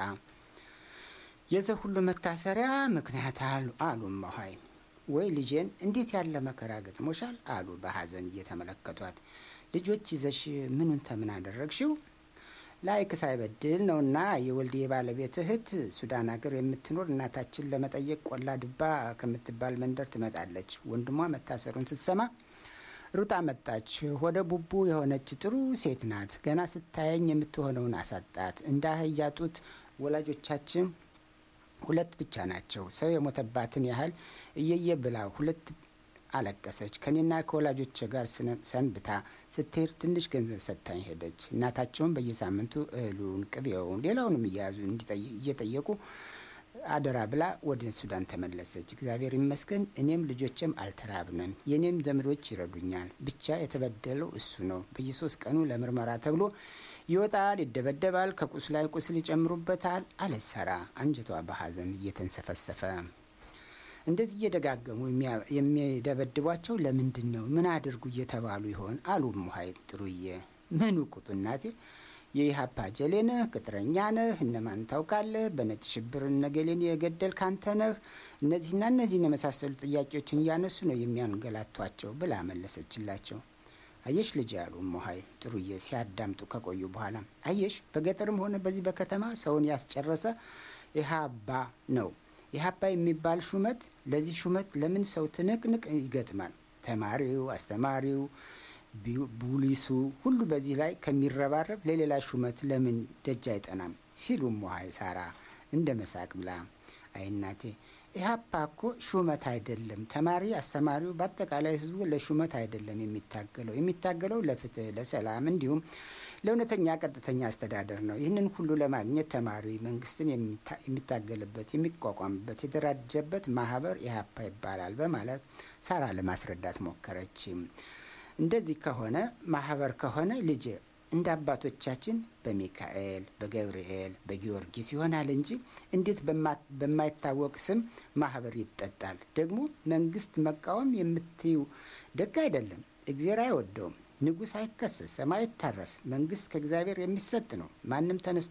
የዚህ ሁሉ መታሰሪያ ምክንያት አሉ እማሆይ። ወይ ልጄን እንዴት ያለ መከራ ገጥሞሻል አሉ በሀዘን እየተመለከቷት። ልጆች ይዘሽ ምኑን ተምን አደረግሽው? ላይክ ሳይበድል ነውና የወልዴ ባለቤት እህት ሱዳን ሀገር የምትኖር እናታችን ለመጠየቅ ቆላ ድባ ከምትባል መንደር ትመጣለች። ወንድሟ መታሰሩን ስትሰማ ሩጣ መጣች። ወደ ቡቡ የሆነች ጥሩ ሴት ናት። ገና ስታየኝ የምትሆነውን አሳጣት። እንደ አህያ ጡት ወላጆቻችን 2 ብቻ ናቸው። ሰው የሞተባትን ያህል እየየ ብላ 2 አለቀሰች። ከኔና ከወላጆች ጋር ሰንብታ ስትሄድ ትንሽ ገንዘብ ሰጥታኝ ሄደች። እናታቸውን በየሳምንቱ እህሉን፣ ቅቤውን፣ ሌላውንም እየያዙ እየጠየቁ አደራ ብላ ወደ ሱዳን ተመለሰች። እግዚአብሔር ይመስገን እኔም ልጆችም አልተራብነን። የኔም ዘመዶች ይረዱኛል። ብቻ የተበደለው እሱ ነው። በየ3 ቀኑ ለምርመራ ተብሎ ይወጣል፣ ይደበደባል፣ ከቁስል ላይ ቁስል ይጨምሩበታል አለች ሳራ አንጀቷ በሀዘን እየተንሰፈሰፈ። እንደዚህ እየደጋገሙ የሚደበድቧቸው ለምንድን ነው? ምን አድርጉ እየተባሉ ይሆን አሉ እማሆይ ጥሩዬ። ምኑ ቁጡ እናቴ፣ የኢሃፓ ጀሌ ነህ፣ ቅጥረኛ ነህ፣ እነማን ታውቃለህ፣ በነጭ ሽብር ነገሌን የገደልክ አንተ ነህ፣ እነዚህና እነዚህን የመሳሰሉ ጥያቄዎችን እያነሱ ነው የሚያንገላቷቸው ብላ መለሰችላቸው። አየሽ ልጅ ያሉ ሞሀይ ጥሩዬ ሲያዳምጡ ከቆዩ በኋላ አየሽ፣ በገጠርም ሆነ በዚህ በከተማ ሰውን ያስጨረሰ ኢሃፓ ነው። ኢሃፓ የሚባል ሹመት፣ ለዚህ ሹመት ለምን ሰው ትንቅንቅ ይገጥማል? ተማሪው፣ አስተማሪው፣ ቡሊሱ ሁሉ በዚህ ላይ ከሚረባረብ ለሌላ ሹመት ለምን ደጅ አይጠናም? ሲሉ ሞሀይ ሳራ እንደ መሳቅ ብላ አይ እናቴ፣ ኢሃፓ እኮ ሹመት አይደለም። ተማሪ አስተማሪው፣ በአጠቃላይ ህዝቡ ለሹመት አይደለም የሚታገለው ለፍትህ፣ ለሰላም እንዲሁም ለእውነተኛ ቀጥተኛ አስተዳደር ነው። ይህንን ሁሉ ለማግኘት ተማሪ መንግስትን የሚታገልበት የሚቋቋምበት የተደራጀበት ማህበር ኢሃፓ ይባላል በማለት ሳራ ለማስረዳት ሞከረች። እንደዚህ ከሆነ ማህበር ከሆነ ልጅ እንደ አባቶቻችን በሚካኤል፣ በገብርኤል፣ በጊዮርጊስ ይሆናል እንጂ እንዴት በማይታወቅ ስም ማህበር ይጠጣል? ደግሞ መንግስት መቃወም የምትዩ ደግ አይደለም። እግዚአብሔር አይወደውም። ንጉሥ አይከሰስ፣ ሰማይ አይታረስ። መንግስት ከእግዚአብሔር የሚሰጥ ነው። ማንም ተነስቶ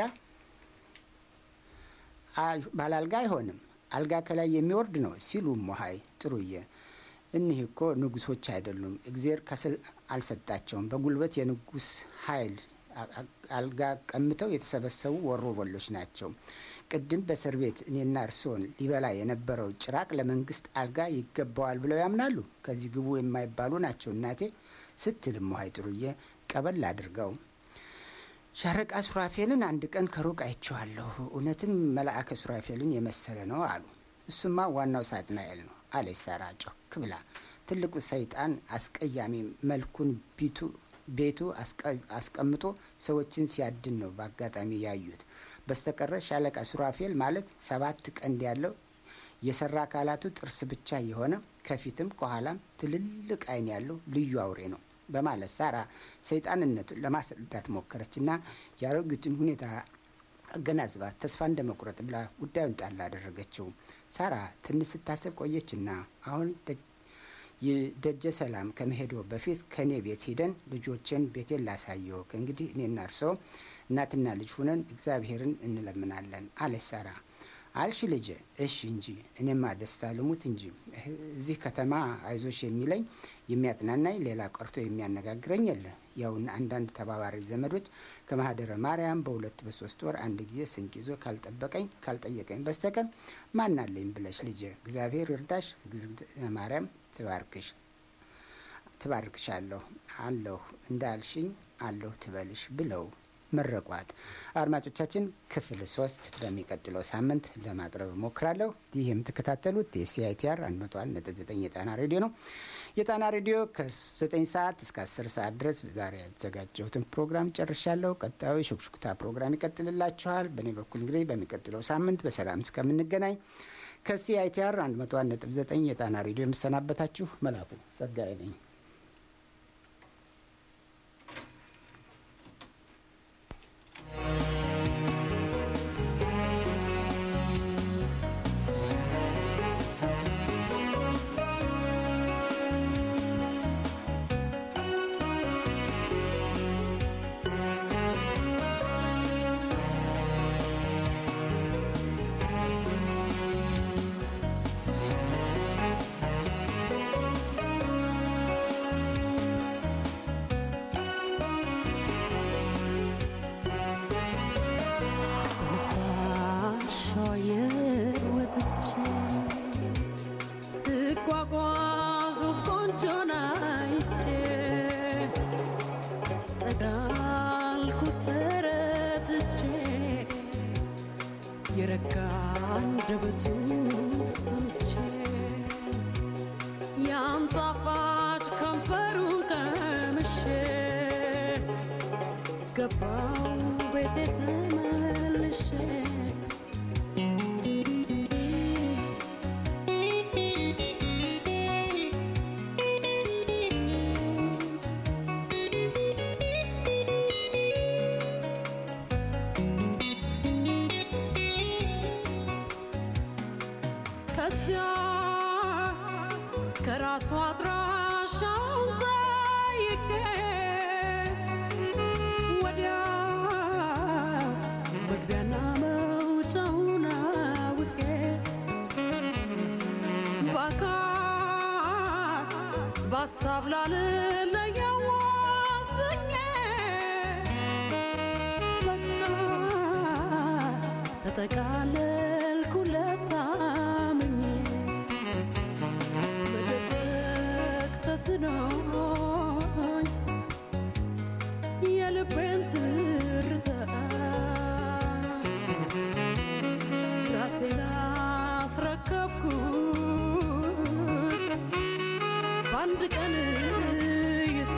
ባላልጋ አይሆንም፣ አልጋ ከላይ የሚወርድ ነው ሲሉ ሞሀይ ጥሩዬ፣ እኒህ እኮ ንጉሶች አይደሉም፣ እግዚአብሔር ከስል አልሰጣቸውም። በጉልበት የንጉስ ኃይል አልጋ ቀምተው የተሰበሰቡ ወሮበሎች ናቸው። ቅድም በእስር ቤት እኔና እርስዎን ሊበላ የነበረው ጭራቅ ለመንግስት አልጋ ይገባዋል ብለው ያምናሉ። ከዚህ ግቡ የማይባሉ ናቸው እናቴ ስትል ሞሀይ ጥሩዬ ቀበል አድርገው ሻለቃ ሱራፌልን አንድ ቀን ከሩቅ አይቼዋለሁ። እውነትም መልአከ ሱራፌልን የመሰለ ነው አሉ። እሱማ ዋናው ሳጥናኤል ነው አለች ሳራ ጮክ ብላ። ትልቁ ሰይጣን አስቀያሚ መልኩን ቤቱ አስቀምጦ ሰዎችን ሲያድን ነው በአጋጣሚ ያዩት። በስተቀረ ሻለቃ ሱራፌል ማለት 7 ቀንድ ያለው የሰራ አካላቱ ጥርስ ብቻ የሆነ ከፊትም ከኋላም ትልልቅ አይን ያለው ልዩ አውሬ ነው በማለት ሳራ ሰይጣንነቱን ለማስረዳት ሞከረችና ያሮጊቱን ሁኔታ አገናዝባ ተስፋ እንደመቁረጥ ብላ ጉዳዩን ጣል አደረገችው። ሳራ ትንሽ ስታስብ ቆየችና አሁን ደጀ ሰላም ከመሄዶ በፊት ከኔ ቤት ሂደን ልጆችን ቤቴን ላሳየው፣ ከእንግዲህ እኔና እርስዎ እናትና ልጅ ሁነን እግዚአብሔርን እንለምናለን አለች ሳራ። አልሽ ልጄ፣ እሺ እንጂ እኔማ ደስታ ልሙት እንጂ እዚህ ከተማ አይዞሽ የሚለኝ የሚያጥናናኝ ሌላ ቀርቶ የሚያነጋግረኝ የለ። ያውና አንዳንድ ተባባሪ ዘመዶች ከማህደረ ማርያም በ2 በ3 ወር አንድ ጊዜ ስንቅ ይዞ ካልጠየቀኝ በስተቀር ማናለኝ ብለሽ ልጄ፣ እግዚአብሔር ይርዳሽ፣ እግዝእትነ ማርያም ትባርክሻለሁ፣ አለሁ እንዳልሽኝ አለሁ ትበልሽ ብለው መረቋት። አድማጮቻችን ክፍል 3 በሚቀጥለው ሳምንት ለማቅረብ ሞክራለሁ። ይህ የምትከታተሉት የሲአይቲአር 101.9 የጣና ሬዲዮ ነው። የጣና ሬዲዮ ከ9 ሰዓት እስከ 10 ሰዓት ድረስ ዛሬ ያዘጋጀሁትን ፕሮግራም ጨርሻለሁ። ቀጣዩ ሹክሹክታ ፕሮግራም ይቀጥልላችኋል። በእኔ በኩል እንግዲህ በሚቀጥለው ሳምንት በሰላም እስከምንገናኝ ከሲአይቲአር 101.9 የጣና ሬዲዮ የምሰናበታችሁ መላኩ ጸጋዬ ነኝ። Wadiya በሀሳብ ላለለየው ወስኜ በቃ ተጠቃለልኩለት ታምኜ መደበቅ ተስኖኝ የልቤን ትርታ ራሴን አስረከብኩት በአንድ ቀን እይታ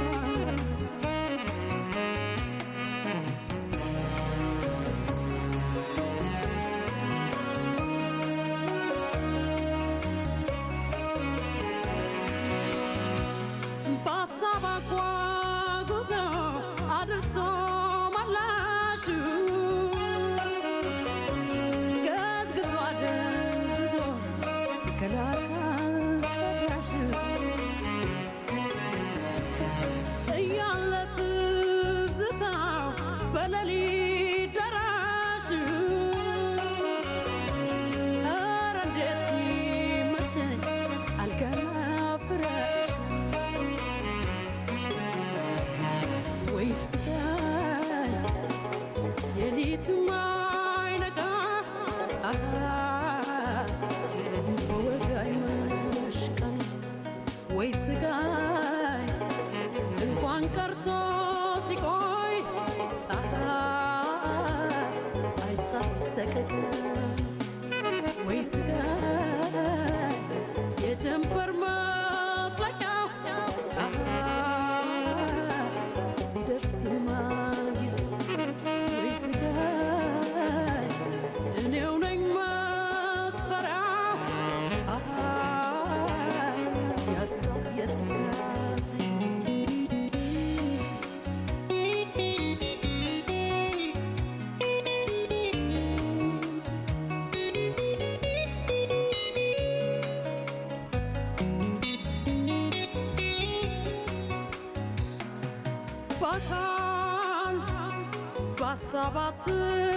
በሀሳብ አጓጉዞ አድርሶ መላሹ ገዝግዞ አደንዝዞ ከላካል ጨራሽ እያለ ትዝታው በሌሊት ደራሽ ኧረ እንዴት ይመቸኝ አልጋና ፍራሽ ወይስ የሊቱ ማይነጋ በወጋይ መሽቀን ወይ ስጋይ እንኳን ቀርቶ ሲቆይ አይታሰቅቅ ወይ ስጋይ የጀንበር መጥለቂያው ሲደርስማ ጊዜ ወይ ስጋይ እኔው ነኝ መስፈሪያው ያሳብ የትካዜ በአካል በሀሳብ